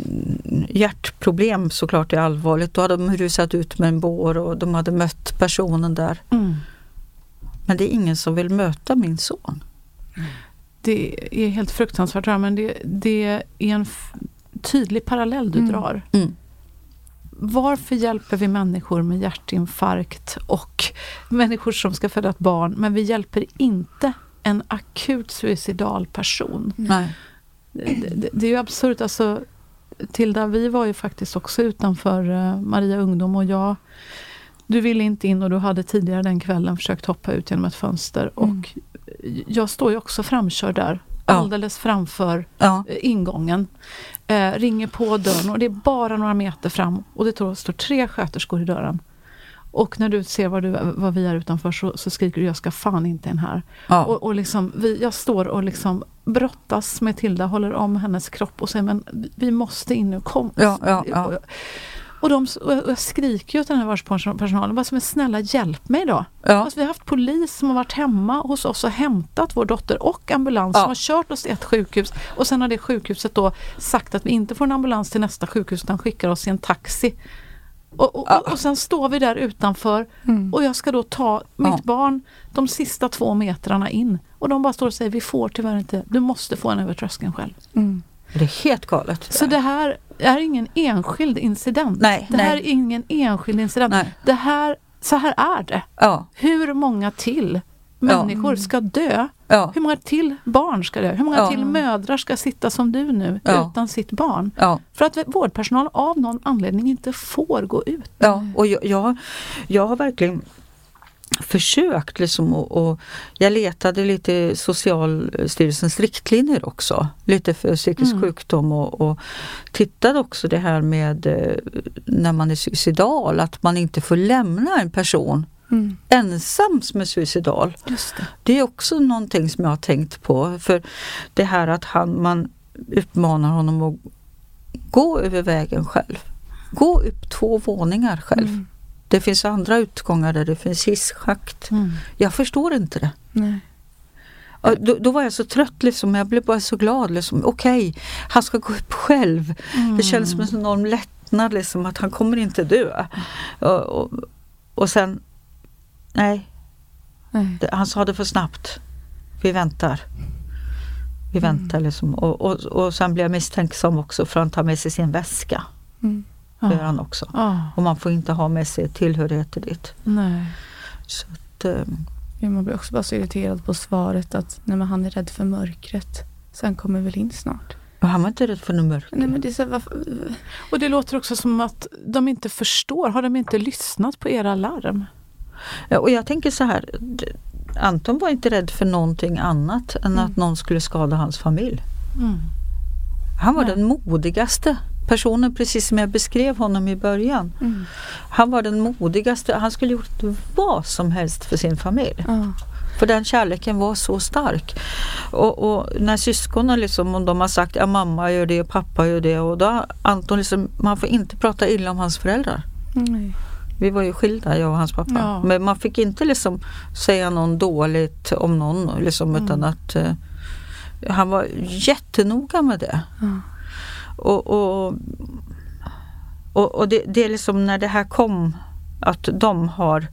hjärtproblem såklart är allvarligt. Då hade de rusat ut med en bår och de hade mött personen där. Mm. Men det är ingen som vill möta min son. Mm. Det är helt fruktansvärt, men det, det är en f- tydlig parallell du mm. drar. Mm. Varför hjälper vi människor med hjärtinfarkt och människor som ska föda ett barn, men vi hjälper inte en akut suicidal person? Nej. Det, det, det är ju absurt. Alltså, Tilda, vi var ju faktiskt också utanför uh, Maria Ungdom, och jag, du ville inte in och du hade tidigare den kvällen försökt hoppa ut genom ett fönster. Mm. Och jag står ju också framkörd där. Ja. Alldeles framför ja. ingången. Eh, ringer på dörren och det är bara några meter fram. Och det står, står tre sköterskor i dörren. Och när du ser vad, du, vad vi är utanför så, så skriker du, jag ska fan inte in här. Ja. Och, och liksom, vi, jag står och liksom brottas med Tilda, håller om hennes kropp och säger, men vi måste in nu, kom. Ja, ja, ja. Och, och, de, och jag skriker ju till den här vårdpersonalen, bara som är snälla, hjälp mig då. Ja. Alltså, vi har haft polis som har varit hemma hos oss och hämtat vår dotter, och ambulans ja. som har kört oss till ett sjukhus, och sen har det sjukhuset då sagt att vi inte får en ambulans till nästa sjukhus utan skickar oss i en taxi. Och, och, ja. och, och sen står vi där utanför mm. och jag ska då ta mitt ja. barn de sista två metrarna in, och de bara står och säger, vi får tyvärr inte, du måste få en över tröskeln själv. Mm. Det är helt galet. Så det här är ingen enskild incident. Nej, det nej. här är ingen enskild incident. Nej. Det här, så här är det. Ja. Hur många till människor ja. ska dö? Ja. Hur många till barn ska dö? Hur många ja. till mödrar ska sitta som du nu ja. utan sitt barn? Ja. För att vårdpersonal av någon anledning inte får gå ut. Ja, och jag, jag, jag har verkligen försökt liksom, och, och jag letade lite i Socialstyrelsens riktlinjer också, lite för psykisk mm. sjukdom, och, och tittade också det här med när man är suicidal, att man inte får lämna en person mm. ensam som är suicidal. Just det. Det är också någonting som jag har tänkt på, för det här att han, man uppmanar honom att gå över vägen själv, gå upp två våningar själv. Mm. Det finns andra utgångar där det finns hisschakt. Mm. Jag förstår inte det. Nej. Då, då var jag så trött liksom. Jag blev bara så glad liksom. Okej, okay, han ska gå upp själv. Mm. Det känns som en enorm lättnad liksom, att han kommer inte dö. Och, och, och sen nej. nej. Det, han sa det för snabbt. Vi väntar. Vi mm. väntar liksom. Och, och, och sen blev jag misstänksam också för att han tar med sig sin väska. Mm. Det gör han också. Ah. Och man får inte ha med sig tillhörigheter dit. Nej. Så att, um... ja, man blir också bara så irriterad på svaret att nej, men han är rädd för mörkret. Sen kommer väl in snart. Och han var inte rädd för mörkret. Nej, men det är så, varför... Och det låter också som att de inte förstår. Har de inte lyssnat på era larm? Och jag tänker så här, Anton var inte rädd för någonting annat än mm. att någon skulle skada hans familj. Mm. Han var Nej. den modigaste personen, precis som jag beskrev honom i början. Mm. Han var den modigaste. Han skulle gjort vad som helst för sin familj. Mm. För den kärleken var så stark. Och, och när syskonen liksom, om de har sagt ja, mamma gör det och pappa gör det, och då Anton liksom, man får inte prata illa om hans föräldrar. Mm. Vi var ju skilda, jag och hans pappa. Ja. Men man fick inte liksom säga någon dåligt om någon liksom, mm. utan att uh, han var jättenoga med det. Mm. Och, och, och, och det, det är liksom när det här kom att de har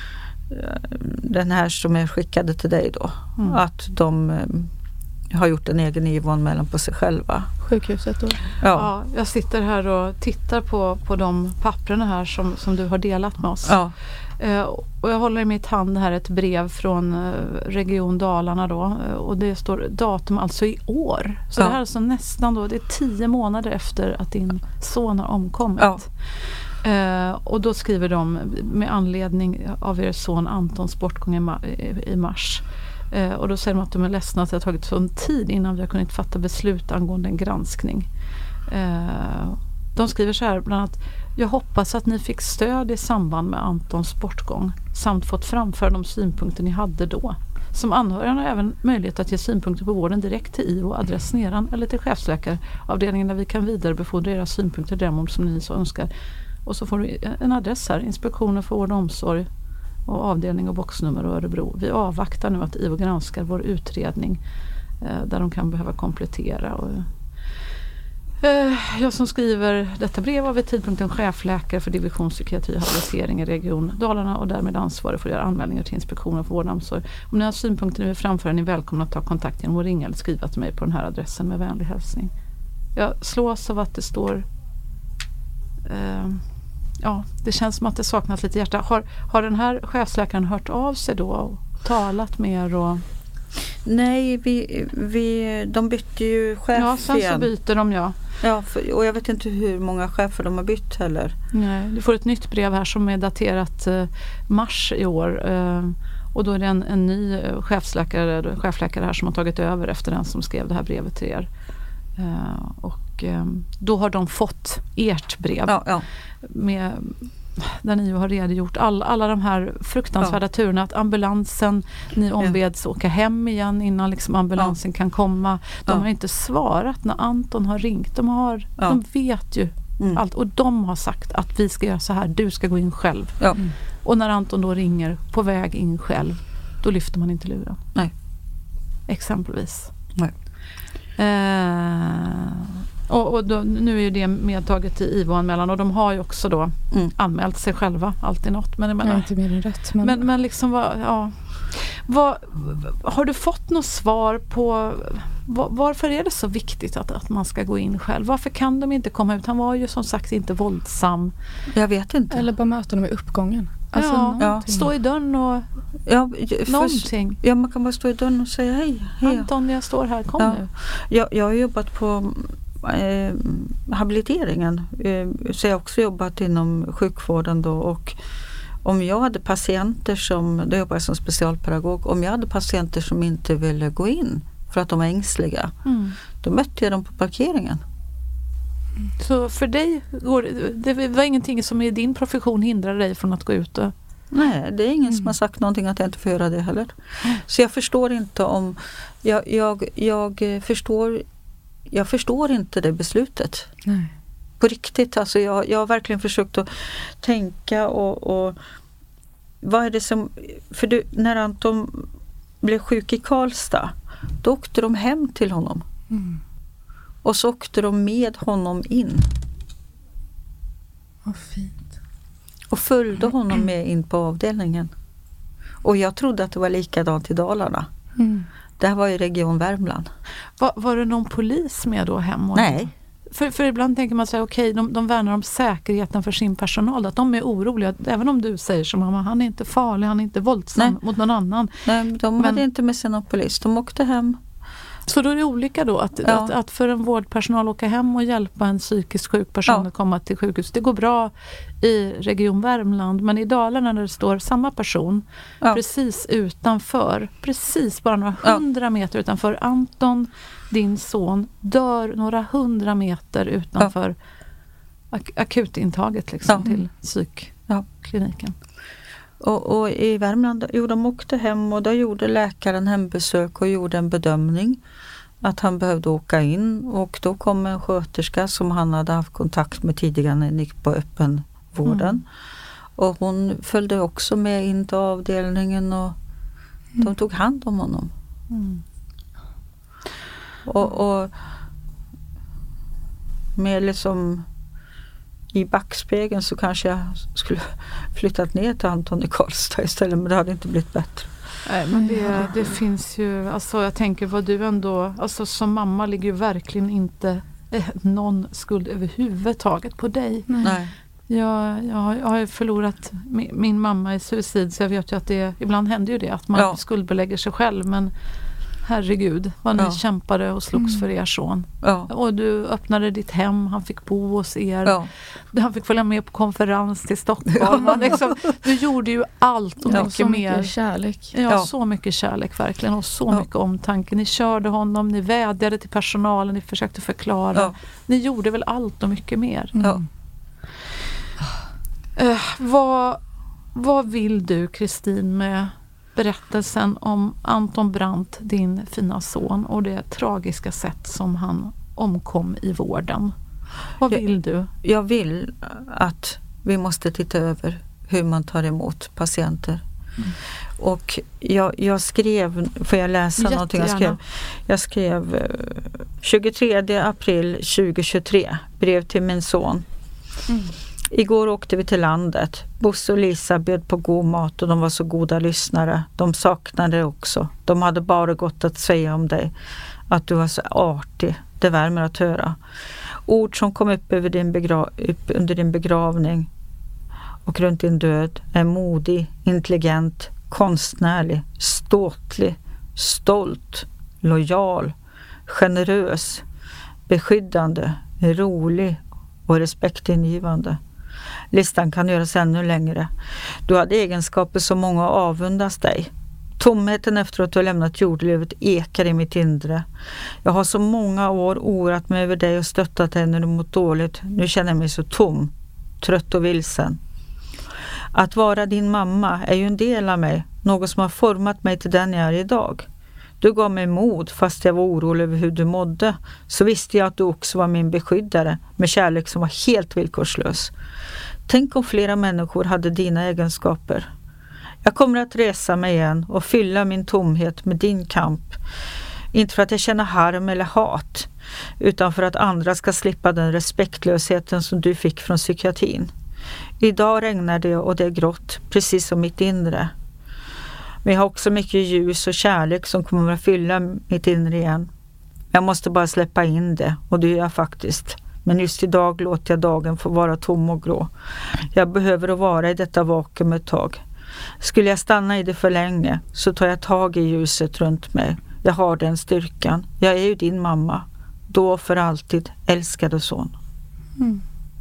den här som är skickade till dig då, mm. att de eh, har gjort en egen I V O-anmälan på sig själva. Sjukhuset då? Ja. ja. Jag sitter här och tittar på, på de papperna här som, som du har delat med oss. Ja. Eh, och jag håller i mitt hand här ett brev från eh, Region Dalarna då, eh, och det står datum alltså i år. Så ja. det här är alltså nästan då, det är tio månader efter att din son har omkommit. Ja. Uh, och då skriver de med anledning av er son Antons bortgång i, ma- i mars. Uh, och då säger de att de är ledsna att det har tagit sån tid innan vi har kunnat fatta beslut angående en granskning. Uh, de skriver så här bland annat: jag hoppas att ni fick stöd i samband med Antons bortgång samt fått framföra de synpunkter ni hade då. Som anhöriga har även möjlighet att ge synpunkter på vården direkt till I V O, adress nedan, eller till chefsläkaravdelningen där vi kan vidarebefordra era synpunkter däremot som ni så önskar. Och så får du en adress här, Inspektionen för vård och omsorg och avdelning och boxnummer och Örebro. Vi avvaktar nu att I V O granskar vår utredning eh, där de kan behöva komplettera. Och, eh, jag som skriver detta brev var vid tidpunkten chefläkare för divisionspsykiatri och habilitering i Region Dalarna och därmed ansvarig för att göra anmälningar till Inspektionen för vård och omsorg. Om ni har synpunkter ni vill framföra är ni välkomna att ta kontakt genom att ringa eller skriva till mig på den här adressen med vänlig hälsning. Jag slås av att det står eh, ja, det känns som att det saknas lite hjärta. Har, har den här chefsläkaren hört av sig då och talat med er? Och... Nej, vi, vi, de bytte ju chef igen. Ja, sen igen. så byter de, ja. Ja, för, och jag vet inte hur många chefer de har bytt heller. Nej, du får ett nytt brev här som är daterat eh, mars i år. Eh, och då är det en, en ny chefsläkare, chefsläkare här som har tagit över efter den som skrev det här brevet till er. Uh, och um, då har de fått ert brev ja, ja. Med, där ni har redogjort all, alla de här fruktansvärda ja. turerna, att ambulansen ni ombeds ja. åka hem igen innan liksom ambulansen ja. kan komma. De ja. har inte svarat när Anton har ringt. De, har, ja. de vet ju mm. allt och de har sagt att vi ska göra så här, du ska gå in själv. Ja. Mm. Och när Anton då ringer på väg in själv, då lyfter man inte luren. Nej. Exempelvis. Nej. Uh, och och då, nu är ju det medtaget i I V O-anmälan och de har ju också då mm. anmält sig själva, alltid något. Men, men, ja, inte mer än rätt. Men, men, men liksom vad, ja. vad, har du fått något svar på var, varför är det så viktigt att, att man ska gå in själv? Varför kan de inte komma ut? Han var ju som sagt inte våldsam. Jag vet inte. Eller bara möta dem i uppgången. Alltså ja, ja. Stå i dörren och ja, någonting. Ja, man kan bara stå i dörren och säga hej. hej. Anton, jag står här, kom ja. nu. Jag, jag har jobbat på eh, habiliteringen. Eh, så jag har också jobbat inom sjukvården då, och om jag hade patienter som, då jobbar jag som specialpedagog, om jag hade patienter som inte ville gå in för att de är ängsliga, mm. då mötte jag dem på parkeringen. Så för dig, går, det var ingenting som i din profession hindrar dig från att gå ut? Och... Nej, det är ingen mm. som har sagt någonting att jag inte får göra det heller. Mm. Så jag förstår inte om, jag, jag, jag, förstår, jag förstår inte det beslutet. Nej. På riktigt, alltså jag, jag har verkligen försökt att tänka och, och vad är det som, för du, när Anton blev sjuk i Karlstad, då åkte de hem till honom. Mm. Och så åkte de med honom in. Vad fint. Och följde honom med in på avdelningen. Och jag trodde att det var likadant i Dalarna. Mm. Det här var i Region Värmland. Var, var det någon polis med då hem? Och Nej. För, för ibland tänker man sig, okej, okay, de, de värnar om säkerheten för sin personal. Att de är oroliga. Även om du säger som mamma, han är inte farlig, han är inte våldsam Nej. mot någon annan. Nej, de Men, hade inte med sig någon polis. De åkte hem. Så då är det olika då att, Ja. att, att för en vårdpersonal åka hem och hjälpa en psykiskt sjuk person Ja. att komma till sjukhus. Det går bra i Region Värmland, men i Dalarna när det står samma person Ja. precis utanför, precis bara några Ja. hundra meter utanför, Anton, din son, dör några hundra meter utanför ak- akutintaget liksom, Ja. till psykkliniken. Och, och i Värmland, jo, de åkte hem och då gjorde läkaren hembesök och gjorde en bedömning att han behövde åka in, och då kom en sköterska som han hade haft kontakt med tidigare när han gick på öppenvården. Mm. Och hon följde också med in till avdelningen och Mm. de tog hand om honom. Mm. Och, och med liksom i backspegeln så kanske jag skulle flyttat ner till Anton i Karlstad istället, men det hade inte blivit bättre. Nej, men det, det finns ju, alltså jag tänker vad du ändå, alltså som mamma ligger ju verkligen inte eh, någon skuld överhuvudtaget på dig. Nej. Jag, jag, jag har ju förlorat min, min mamma i suicid, så jag vet ju att det, ibland händer ju det att man Ja. skuldbelägger sig själv, men herregud vad ni Ja. kämpade och slogs för er son. Ja. Och du öppnade ditt hem, han fick bo hos er. Ja. Han fick följa med på konferens till Stockholm. Ja. Liksom, du gjorde ju allt och Ja, mycket så mer. mycket kärlek. Ja, Ja. så mycket kärlek verkligen, och så Ja. mycket omtanke. Ni körde honom, ni vädjade till personalen, ni försökte förklara. Ja. Ni gjorde väl allt och mycket mer. Ja. Eh, vad, vad vill du, Kristin, med berättelsen om Anton Brandt, din fina son, och det tragiska sätt som han omkom i vården? Vad Jag- vill du? Jag vill att vi måste titta över hur man tar emot patienter. Mm. Och jag, jag skrev, får jag läsa någonting? Jag skrev, Jättegärna. jag skrev eh, tjugotredje april tjugohundratjugotre, brev till min son. Mm. Igår åkte vi till landet. Bosse och Lisa bjöd på god mat och de var så goda lyssnare. De saknade det också. De hade bara gott att säga om dig. Att du var så artig. Det värmer att höra. Ord som kom upp, över din begra- upp under din begravning och runt din död är modig, intelligent, konstnärlig, ståtlig, stolt, lojal, generös, beskyddande, rolig och respektingivande. Listan kan göras ännu längre. Du hade egenskaper som många avundas dig. Tomheten efter att du har lämnat jordelivet ekar i mitt inre. Jag har så många år oroat mig över dig och stöttat dig när du mått dåligt. Nu känner jag mig så tom, trött och vilsen. Att vara din mamma är ju en del av mig, något som har format mig till den jag är idag. Du gav mig mod fast jag var orolig över hur du mådde. Så visste jag att du också var min beskyddare med kärlek som var helt villkorslös. Tänk om flera människor hade dina egenskaper. Jag kommer att resa mig igen och fylla min tomhet med din kamp. Inte för att jag känner harm eller hat, utan för att andra ska slippa den respektlösheten som du fick från psykiatrin. Idag regnar det och det är grått, precis som mitt inre. Men jag har också mycket ljus och kärlek som kommer att fylla mitt inre igen. Jag måste bara släppa in det, och det gör jag faktiskt. Men just idag låter jag dagen få vara tom och grå. Jag behöver att vara i detta vakuum ett tag. Skulle jag stanna i det för länge så tar jag tag i ljuset runt mig. Jag har den styrkan. Jag är ju din mamma. Då för alltid, älskade son. Mm.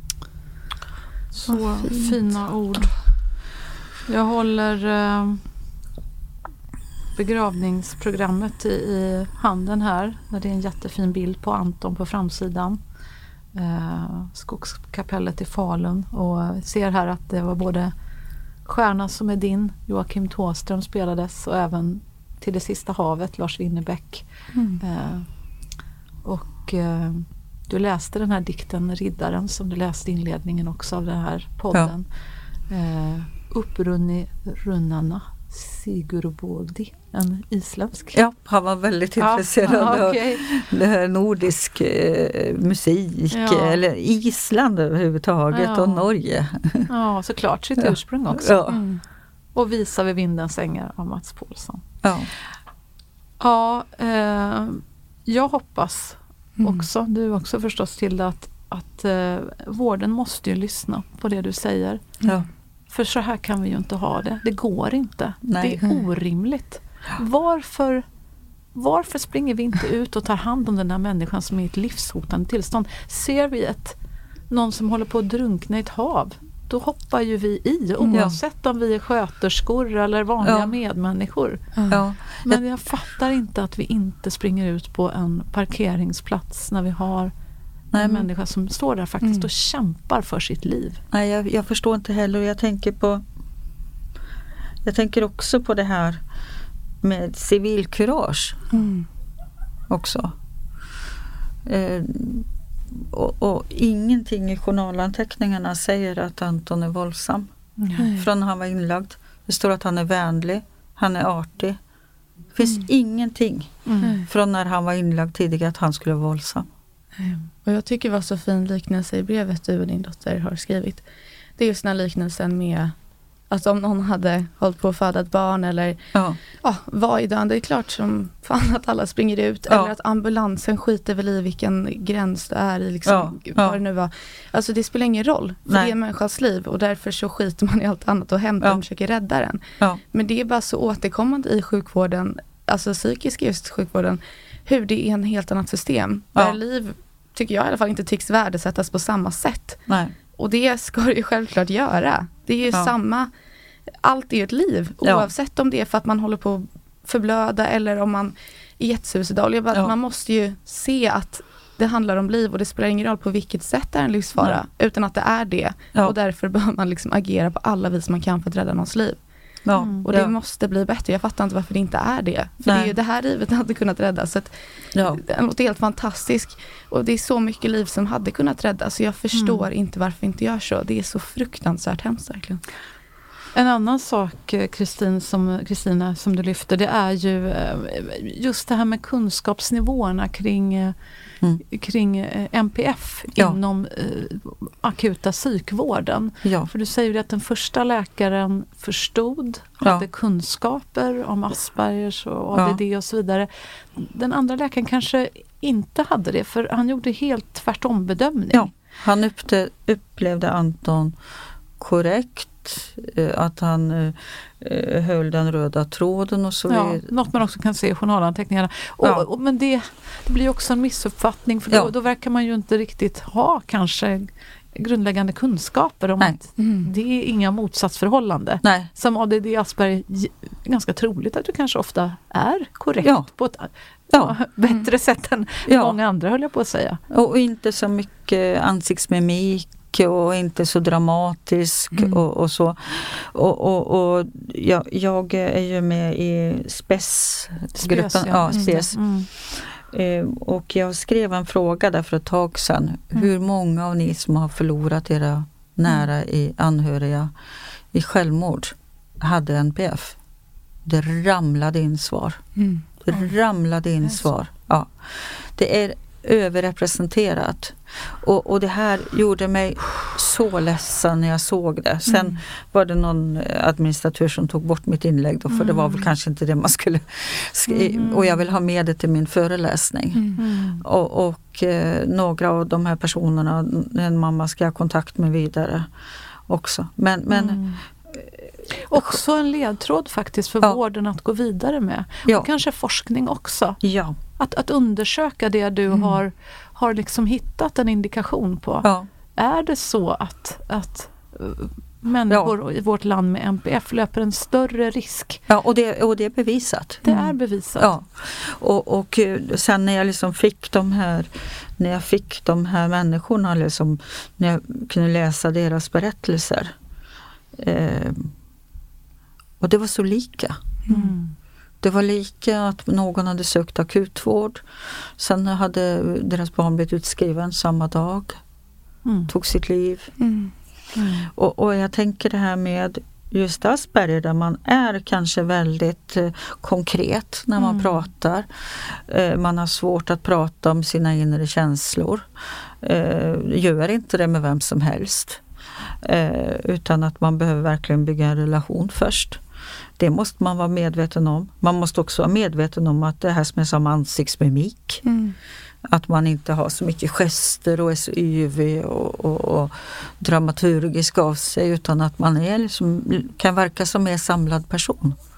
Så fina ord. Jag håller eh, begravningsprogrammet i, i handen här. Där det är en jättefin bild på Anton på framsidan. Eh, Skogskapellet i Falun. Och jag ser här att det var både Stjärna som är din, Joakim Thåström spelades, och även Till det sista havet, Lars Winnerbäck. Mm. Eh, och eh, du läste den här dikten Riddaren som du läste inledningen också av den här podden. Ja. Eh, Upprunni runnarna Sigurboldi, en isländsk. Ja, han var väldigt intresserad ja, av okay. det här nordisk eh, musik, Ja. eller Island överhuvudtaget, Ja. och Norge. Ja, såklart sitt Ja. ursprung också. Ja. Mm. Och Visa vid vindens ängar av Mats Paulsson. Ja. Ja, eh, jag hoppas Mm. också, du också förstås, till att, att eh, vården måste ju lyssna på det du säger. Ja. För så här kan vi ju inte ha det. Det går inte. Nej. Det är orimligt. Varför, varför springer vi inte ut och tar hand om den här människan som är i ett livshotande tillstånd? Ser vi ett, någon som håller på att drunkna i ett hav, då hoppar ju vi i, oavsett ja. om vi är sköterskor eller vanliga ja. medmänniskor. Ja. Men jag fattar inte att vi inte springer ut på en parkeringsplats när vi har Nej, en men... människa som står där faktiskt mm. och kämpar för sitt liv. Nej, jag, jag förstår inte heller. Jag tänker på jag tänker också på det här med civilkurage mm. också. Eh, och, och ingenting i journalanteckningarna säger att Anton är våldsam. Mm. Från när han var inlagd. Det står att han är vänlig, han är artig. Det finns mm. ingenting mm. från när han var inlagd tidigare att han skulle vara våldsam. Mm. Och jag tycker det var så fin liknelse i brevet du och din dotter har skrivit. Det är just den här liknelsen med att om någon hade hållit på att föda ett barn eller ja. Ja, var i döden, det är klart som fan att alla springer ut. Ja. Eller att ambulansen skiter väl i vilken gräns det är i. Liksom, ja. Ja. Vad det nu var. Alltså det spelar ingen roll. För Nej. det är en människas liv. Och därför så skiter man i allt annat och hämtar ja. och försöker rädda den. Ja. Men det är bara så återkommande i sjukvården. Alltså psykisk just sjukvården. Hur det är en helt annat system. Ja. Där liv, tycker jag i alla fall, inte tycks värdesättas på samma sätt. Nej. Och det ska det ju självklart göra. Det är ju ja. samma, allt är ju ett liv. Oavsett ja. om det är för att man håller på att förblöda eller om man är jättesuicidal. Ja. Man måste ju se att det handlar om liv och det spelar ingen roll på vilket sätt det är en livsfara. Ja. Utan att det är det. Ja. Och därför behöver man liksom agera på alla vis man kan för att rädda någons liv. Ja. Mm. Och det ja. måste bli bättre. Jag fattar inte varför det inte är det. För Nej. det är ju det här livet hade kunnat räddas. Så att ja. det låter helt fantastiskt. Och det är så mycket liv som hade kunnat räddas. Så jag förstår mm. inte varför inte gör så. Det är så fruktansvärt hemskt verkligen. En annan sak, Kristin, som, Kristina, som du lyfter, det är ju just det här med kunskapsnivåerna kring, mm. kring N P F ja. inom eh, akuta psykvården. Ja. För du säger ju att den första läkaren förstod, ja. hade kunskaper om Aspergers och A D D ja. och så vidare. Den andra läkaren kanske inte hade det, för han gjorde helt tvärtom bedömning. Ja. Han uppte, upplevde Anton korrekt. Att han eh, höll den röda tråden och så ja, vid... Något man också kan se i journalanteckningarna. Och, ja. och, men det, det blir också en missuppfattning, för då, ja. då verkar man ju inte riktigt ha kanske grundläggande kunskaper om Nej. att mm. det är inga motsatsförhållande. Nej. Som A D D Asperger är ganska troligt att du kanske ofta är korrekt ja. på ett ja. bättre mm. sätt än ja. många andra, höll jag på att säga. Och inte så mycket ansiktsmimik och inte så dramatisk mm. och, och så. Och, och, och jag, jag är ju med i S P E S-gruppen. Spes, ja. Ja, Spes. Mm. Eh, och jag skrev en fråga där för ett tag sedan. Mm. Hur många av ni som har förlorat era nära mm. i anhöriga i självmord hade N P F? Det ramlade in svar. Mm. Det ramlade in svar. Ja. Det är överrepresenterat. Och, och det här gjorde mig så ledsen när jag såg det. Sen mm. var det någon administratör som tog bort mitt inlägg då, för mm. det var väl kanske inte det man skulle skriva. Mm. Och jag vill ha med det till min föreläsning. Mm. Och, och eh, några av de här personerna, en mamma ska jag ha kontakt med vidare också. Men, men mm. också en ledtråd faktiskt för ja. vården att gå vidare med. Ja. Och kanske forskning också. Ja. Att, att undersöka det du mm. har, har liksom hittat en indikation på. Ja. Är det så att, att uh, människor ja. i vårt land med N P F löper en större risk? Ja, och det, och det är bevisat. Det mm. är bevisat. Ja. Och, och sen när jag liksom fick de här när jag fick de här människorna liksom, när jag kunde läsa deras berättelser. Eh, och det var så lika. Mm. Det var lika att någon hade sökt akutvård. Sen hade deras barn blivit utskriven samma dag. Mm. Tog sitt liv. Mm. Mm. Och, och jag tänker det här med just Asperger, där man är kanske väldigt eh, konkret när man mm. pratar. Eh, man har svårt att prata om sina inre känslor. Eh, gör inte det med vem som helst. Eh, utan att man behöver verkligen bygga en relation först. Det måste man vara medveten om. Man måste också vara medveten om att det här som är som ansiktsmimik. Mm. Att man inte har så mycket gester och är så yvig och, och, och dramaturgisk av sig, utan att man är liksom, kan verka som en samlad person.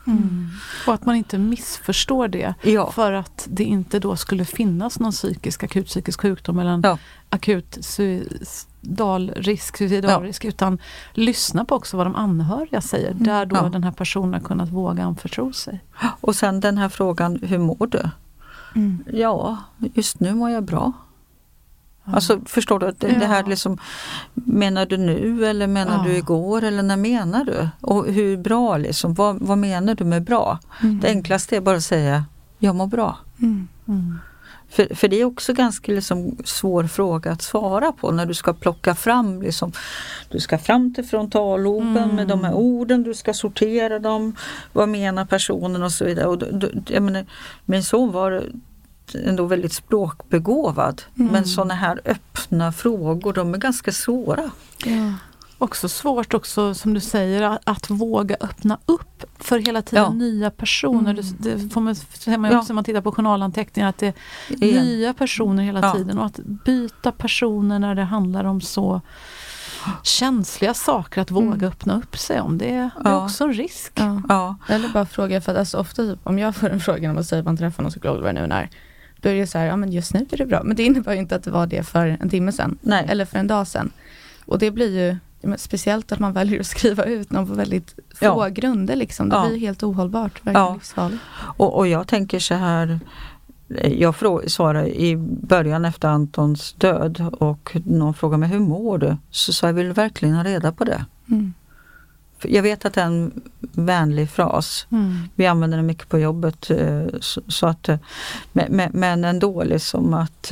Mm. Och att man inte missförstår det. Ja. För att det inte då skulle finnas någon psykisk, akut psykisk sjukdom eller en ja. akut suicidalrisk, suicidalrisk ja. utan lyssna på också vad de anhöriga säger. Mm. Där då ja. den här personen har kunnat våga anförtro sig. Och sen den här frågan, hur mår du? Mm. Ja, just nu mår jag bra. Ja. Alltså förstår du, det, ja. det här liksom, menar du nu eller menar ja. du igår eller när menar du? Och hur bra liksom, vad, vad menar du med bra? Mm. Det enklaste är bara att säga, jag mår bra. Mm. Mm. För, för det är också ganska liksom svår fråga att svara på när du ska plocka fram liksom, du ska fram till frontalloben mm. med de här orden, du ska sortera dem, vad menar personen och så vidare. Och då, jag menar, min son var ändå väldigt språkbegåvad. Mm. Men sådana här öppna frågor, de är ganska svåra. Ja. Också svårt också, som du säger, att, att våga öppna upp för hela tiden ja. nya personer. Mm. Det, det får man säga också ja. när man tittar på journalanteckningar, att det är Igen. nya personer hela ja. tiden. Och att byta personer när det handlar om så känsliga saker, att våga mm. öppna upp sig om. Det är, det är ja. också en risk. Ja. Ja. Eller bara fråga, för att alltså, ofta typ, om jag får en fråga om att säga att man träffar någon psykolog eller nu när, då är det så här, ja men just nu är det bra. Men det innebär ju inte att det var det för en timme sedan. Nej. Eller för en dag sedan. Och det blir ju speciellt att man väljer att skriva ut någon på väldigt få ja. grunder liksom. Det ja. blir helt ohållbart, verkligen ja. livsfarligt. Och, och jag tänker så här, jag svarade i början efter Antons död och någon frågade mig, hur mår du? Så sa jag, vill verkligen ha reda på det. Mm. Jag vet att det är en vänlig fras. Mm. Vi använder den mycket på jobbet. Så, så att, men, men ändå liksom att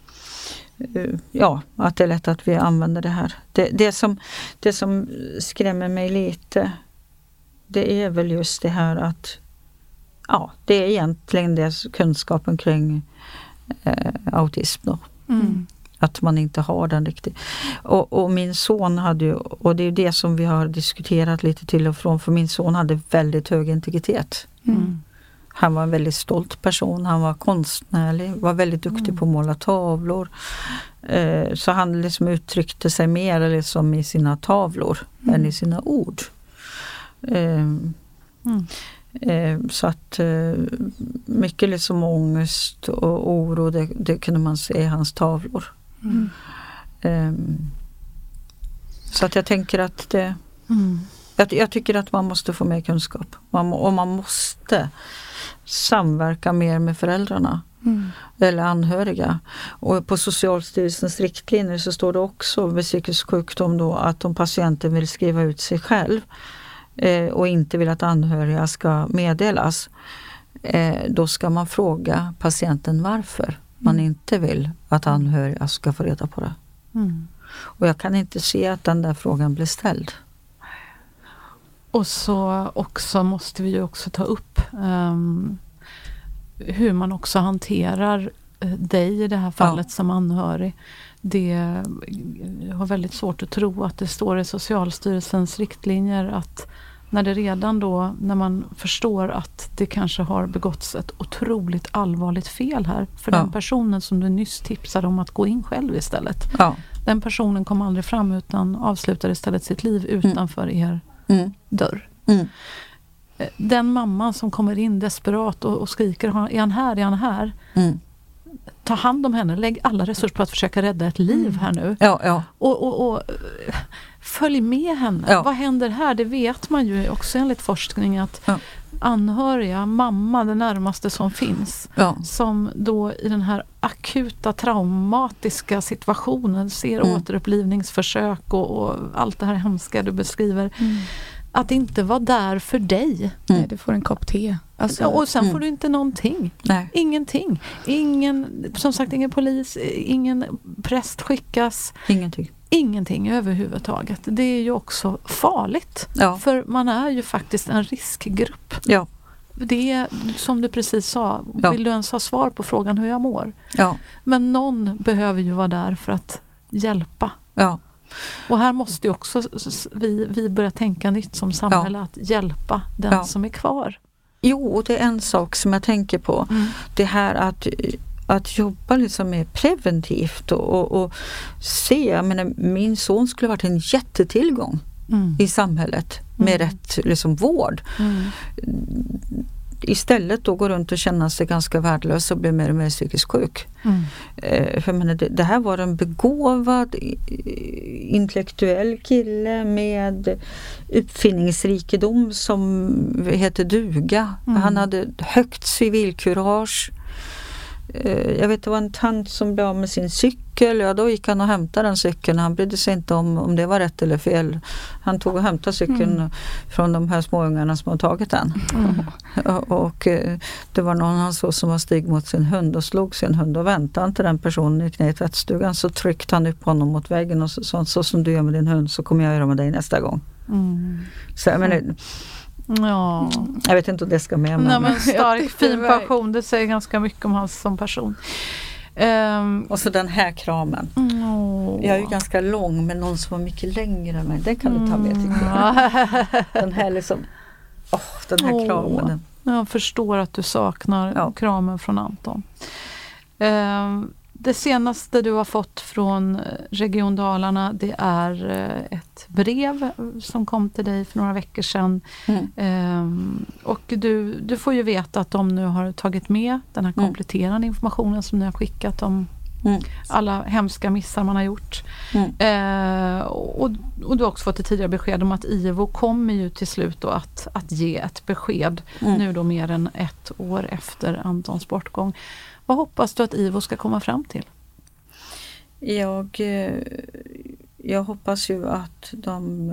ja, att det är lätt att vi använder det här. Det, det, som, det som skrämmer mig lite, det är väl just det här att ja, det är egentligen det kunskapen kring eh, autism då. Mm. Att man inte har den riktigt. Och, och min son hade ju, och det är det som vi har diskuterat lite till och från, för min son hade väldigt hög integritet. Mm. Han var en väldigt stolt person, han var konstnärlig, var väldigt duktig mm. på att måla tavlor. Eh, så han liksom uttryckte sig mer liksom i sina tavlor mm. än i sina ord. Eh, mm. Eh, så att eh, mycket liksom ångest och oro, det, det kunde man se i hans tavlor. Mm. Eh, så att jag tänker att det mm. jag, jag tycker att man måste få mer kunskap. Man, och man måste samverka mer med föräldrarna mm. eller anhöriga. Och på Socialstyrelsens riktlinjer så står det också vid psykisk sjukdom då att om patienten vill skriva ut sig själv eh, och inte vill att anhöriga ska meddelas, eh, då ska man fråga patienten varför mm. man inte vill att anhöriga ska få reda på det. Mm. Och jag kan inte se att den där frågan blir ställd. Och så också måste vi ju också ta upp um, hur man också hanterar uh, dig i det här fallet ja. som anhörig. Det jag har väldigt svårt att tro att det står i Socialstyrelsens riktlinjer att när det redan då, när man förstår att det kanske har begåtts ett otroligt allvarligt fel här för ja. den personen som du nyss tipsade om att gå in själv istället. Ja. Den personen kom aldrig fram utan avslutade istället sitt liv utanför mm. er Mm. dörr. Mm. Den mamman som kommer in desperat och, och skriker, är han här, är han här? Mm. Ta hand om henne, lägg alla resurser på att försöka rädda ett liv mm. här nu. Ja, ja. Och, och, och följ med henne. Ja. Vad händer här? Det vet man ju också enligt forskning att ja. anhöriga, mamma, det närmaste som finns, ja. som då i den här akuta traumatiska situationen ser mm. återupplivningsförsök och, och allt det här hemska du beskriver, mm. att inte vara där för dig. Mm. Nej, du får en kopp te. Alltså, och sen mm. får du inte någonting. Nej. Ingenting. Ingen, som sagt, ingen polis, ingen präst skickas. Ingenting. Ingenting överhuvudtaget. Det är ju också farligt. Ja. För man är ju faktiskt en riskgrupp. Ja. Det är, som du precis sa, ja. vill du ens ha svar på frågan hur jag mår? Ja. Men någon behöver ju vara där för att hjälpa. Ja. Och här måste ju också vi, vi börja tänka nytt som samhälle, ja. att hjälpa den ja. som är kvar. Jo, det är en sak som jag tänker på. Mm. Det här att att jobba liksom mer preventivt och, och, och se, jag menar, min son skulle varit en jättetillgång mm. i samhället med mm. rätt liksom, vård. Mm. Istället då går runt och känna sig ganska värdelös och blir mer och mer psykiskt sjuk. Mm. Eh, för menar, det, det här var en begåvad intellektuell kille med uppfinningsrikedom som heter duga. Mm. Han hade högt civilkurage. Jag vet, det var en tant som blev av med sin cykel. Ja, då gick han och hämtade den cykeln. Han brydde sig inte om om det var rätt eller fel. Han tog och hämtade cykeln mm. från de här småungarna som har tagit den. Mm. Och, och det var någon han såg som var stig mot sin hund och slog sin hund och väntade inte den personen i knätvättstugan, så tryckte han upp honom mot väggen och så, så, så som du gör med din hund så kommer jag göra med dig nästa gång. Mm. Så jag menar, ja. Jag vet inte om det ska med. Men, Nej, men stark, fin passion. Det säger ganska mycket om hans som person. Um, och så den här kramen. Oh. Jag är ju ganska lång, men någon som var mycket längre än mig. Den kan du ta med, tycker jag. Den här liksom, oh, den här oh. kramen. Jag förstår att du saknar ja. kramen från Anton. Um, Det senaste du har fått från Region Dalarna, det är ett brev som kom till dig för några veckor sedan. Mm. Ehm, och du, du får ju veta att de nu har tagit med den här kompletterande informationen som ni har skickat om mm. alla hemska missar man har gjort. Mm. Ehm, och, och du har också fått ett tidigare besked om att I V O kommer ju till slut då att, att ge ett besked mm. nu då mer än ett år efter Antons bortgång. Vad hoppas du att I V O ska komma fram till? Jag, jag hoppas ju att de,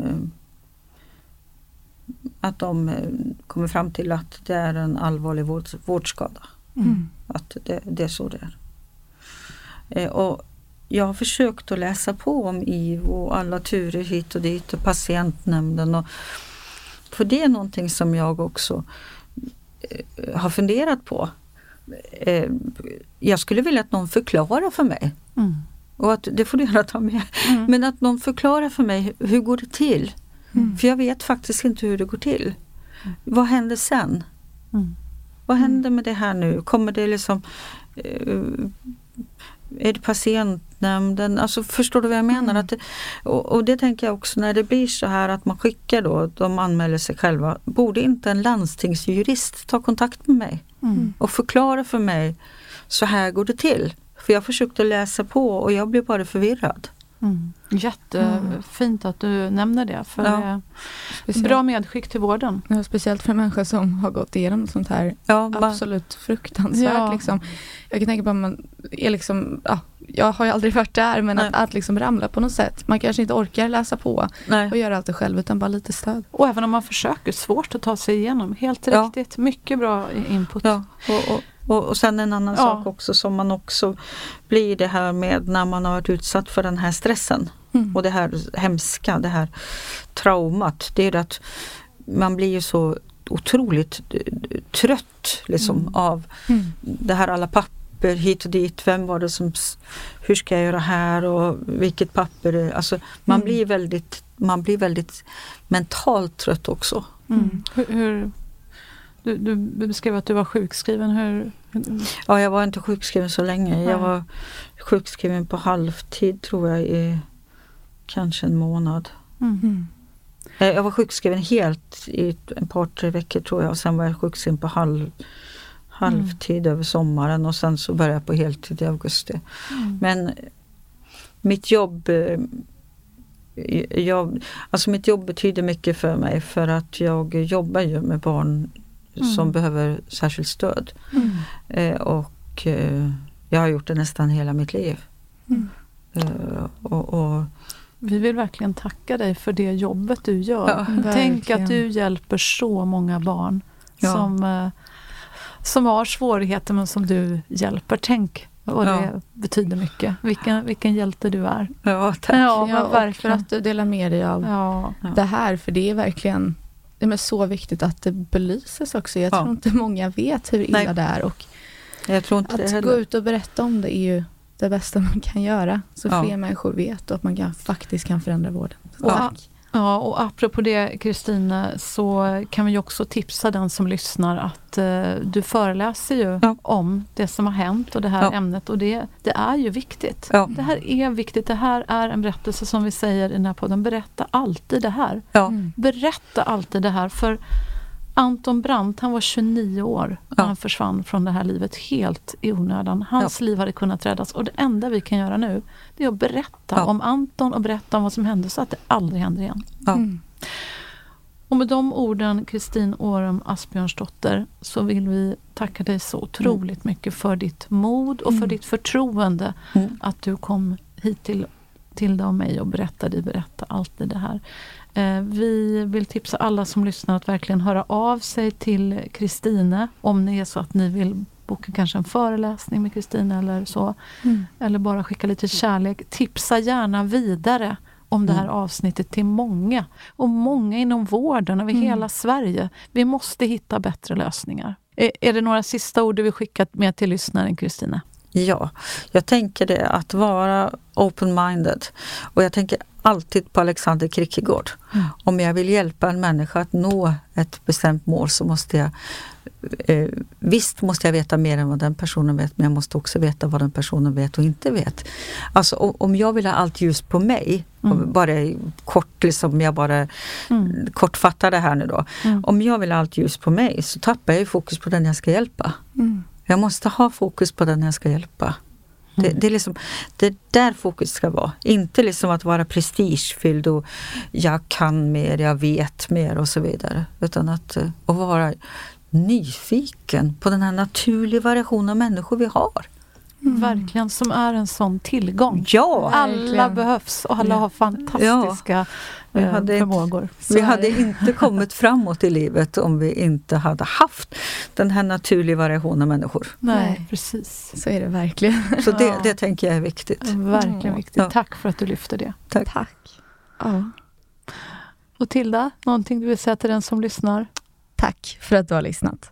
att de kommer fram till att det är en allvarlig vård, vårdskada. Mm. Att det, det är så det är. Och jag har försökt att läsa på om I V O och alla turer hit och dit och patientnämnden. Och, för det är någonting som jag också har funderat på. Jag skulle vilja att någon förklarar för mig. Mm. Och att, det får du gärna ta med. Mm. Men att någon förklarar för mig, hur går det till? Mm. För jag vet faktiskt inte hur det går till. Mm. Vad händer sen? Mm. Vad händer med det här nu? Kommer det liksom... Uh, är det patientnämnden? Alltså förstår du vad jag menar? Mm. Att det, och, och det tänker jag också när det blir så här att man skickar då, de anmäler sig själva. Borde inte en landstingsjurist ta kontakt med mig? Mm. Och förklara för mig, så här går det till. För jag försökte läsa på och jag blev bara förvirrad. Mm. Jättefint att du nämner det. För ja. det är bra medskick till vården. Ja, speciellt för människor som har gått igenom sånt här ja, absolut fruktansvärt. Ja. Liksom. Jag kan tänka på att man är liksom, ja, jag har ju aldrig varit där, men att, att liksom ramla på något sätt. Man kanske inte orkar läsa på Nej. och göra allt det själv, utan bara lite stöd. Och även om man försöker, svårt att ta sig igenom. Helt ja. riktigt, mycket bra input. Ja, och, och Och, och sen en annan ja. sak också som man också blir det här med när man har varit utsatt för den här stressen mm. och det här hemska, det här traumat, det är att man blir ju så otroligt trött liksom mm. av mm. det här alla papper hit och dit, vem var det som, hur ska jag göra här och vilket papper det är, alltså man mm. blir väldigt man blir väldigt mentalt trött också. Mm. Hur, hur Du, du beskrev att du var sjukskriven. Hur? Ja, jag var inte sjukskriven så länge. Jag var sjukskriven på halvtid tror jag i kanske en månad. Mm. Jag var sjukskriven helt i ett par, tre veckor tror jag. Och sen var jag sjukskriven på halv, halvtid mm. över sommaren. Och sen så började jag på heltid i augusti. Mm. Men mitt jobb... Jag, alltså mitt jobb betyder mycket för mig. För att jag jobbar ju med barn Mm. som behöver särskilt stöd. Mm. Eh, och eh, jag har gjort det nästan hela mitt liv. Mm. Eh, och, och vi vill verkligen tacka dig för det jobbet du gör. Ja, Tänk att du hjälper så många barn ja. som, eh, som har svårigheter men som du hjälper. Tänk vad det ja. betyder mycket. Vilken, vilken hjälte du är. Ja, tack. Ja, ja, verkligen. För att du delar med dig av ja. det här. För det är verkligen det är så viktigt att det belyses också. Jag ja. tror inte många vet hur illa Nej. det är. Och jag tror inte att det gå ut och berätta om det är ju det bästa man kan göra. Så ja. fler människor vet och att man kan, faktiskt kan förändra vården. Så ja. tack. Ja, och apropå det, Kristina, så kan vi också tipsa den som lyssnar att eh, du föreläser ju ja. om det som har hänt och det här ja. ämnet, och det, det är ju viktigt. Ja. Det här är viktigt, det här är en berättelse som vi säger i den här podden. Berätta alltid det här. Ja. Mm. Berätta alltid det här, för Anton Brandt, han var tjugonio år när ja. han försvann från det här livet helt i onödan. Hans ja. liv hade kunnat räddas, och det enda vi kan göra nu, det är att berätta ja. om Anton och berätta om vad som hände så att det aldrig händer igen. Ja. Mm. Och med de orden, Kristin Årum Asbjörnsdotter, så vill vi tacka dig så otroligt mm. mycket för ditt mod och för mm. ditt förtroende mm. att du kom hit till, till dig och mig och berättade, berätta allt det här. Vi vill tipsa alla som lyssnar att verkligen höra av sig till Kristine om det är så att ni vill boka kanske en föreläsning med Kristine eller så. Mm. Eller bara skicka lite kärlek. Tipsa gärna vidare om det här avsnittet till många. Och många inom vården över mm. hela Sverige. Vi måste hitta bättre lösningar. Är, är det några sista ord du vill skicka med till lyssnaren, Kristine? Ja, jag tänker det att vara open-minded. Och jag tänker alltid på Alexander Kierkegaard. Mm. Om jag vill hjälpa en människa att nå ett bestämt mål så måste jag eh, visst måste jag veta mer än vad den personen vet, men jag måste också veta vad den personen vet och inte vet. Alltså om jag vill ha allt ljus på mig, mm. bara kort liksom jag bara mm. kortfattar det här nu då. Mm. Om jag vill ha allt ljus på mig så tappar jag ju fokus på den jag ska hjälpa. Mm. Jag måste ha fokus på den jag ska hjälpa. Det, det är liksom det där fokus ska vara. Inte liksom att vara prestigefylld och jag kan mer, jag vet mer och så vidare. Utan att, att vara nyfiken på den här naturliga variationen av människor vi har. Mm. Verkligen, som är en sån tillgång. Ja, alla verkligen. Behövs och alla ja. har fantastiska ja. vi hade förmågor. Inte, vi hade inte kommit framåt i livet om vi inte hade haft den här naturliga variationen av människor. Nej, Nej, precis. Så är det verkligen. Så det, det tänker jag är viktigt. Verkligen mm. viktigt. Ja. Tack för att du lyfter det. Tack. Tack. Ja. Och Tilda, någonting du vill säga till den som lyssnar? Tack för att du har lyssnat.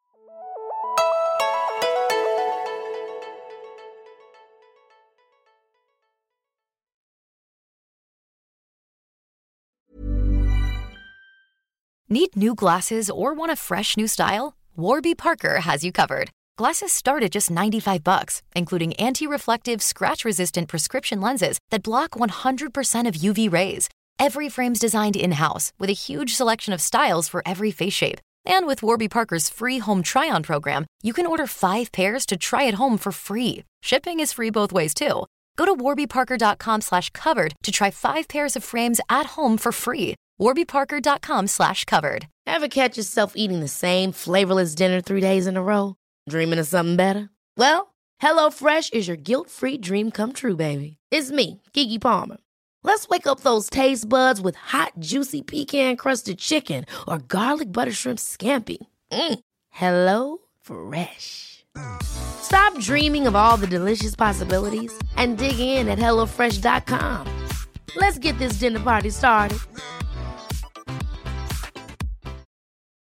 Need new glasses or want a fresh new style? Warby Parker has you covered. Glasses start at just ninety-five bucks, including anti-reflective, scratch-resistant prescription lenses that block one hundred percent of U V rays. Every frame's designed in-house with a huge selection of styles for every face shape. And with Warby Parker's free home try-on program, you can order five pairs to try at home for free. Shipping is free both ways too. Go to warbyparker.com slash covered to try five pairs of frames at home for free. warbyparker.com slash covered. Ever catch yourself eating the same flavorless dinner three days in a row? Dreaming of something better? Well, HelloFresh is your guilt-free dream come true, baby. It's me, Keke Palmer. Let's wake up those taste buds with hot, juicy pecan-crusted chicken or garlic butter shrimp scampi. Mm. Hello Fresh. Stop dreaming of all the delicious possibilities and dig in at hello fresh dot com. Let's get this dinner party started.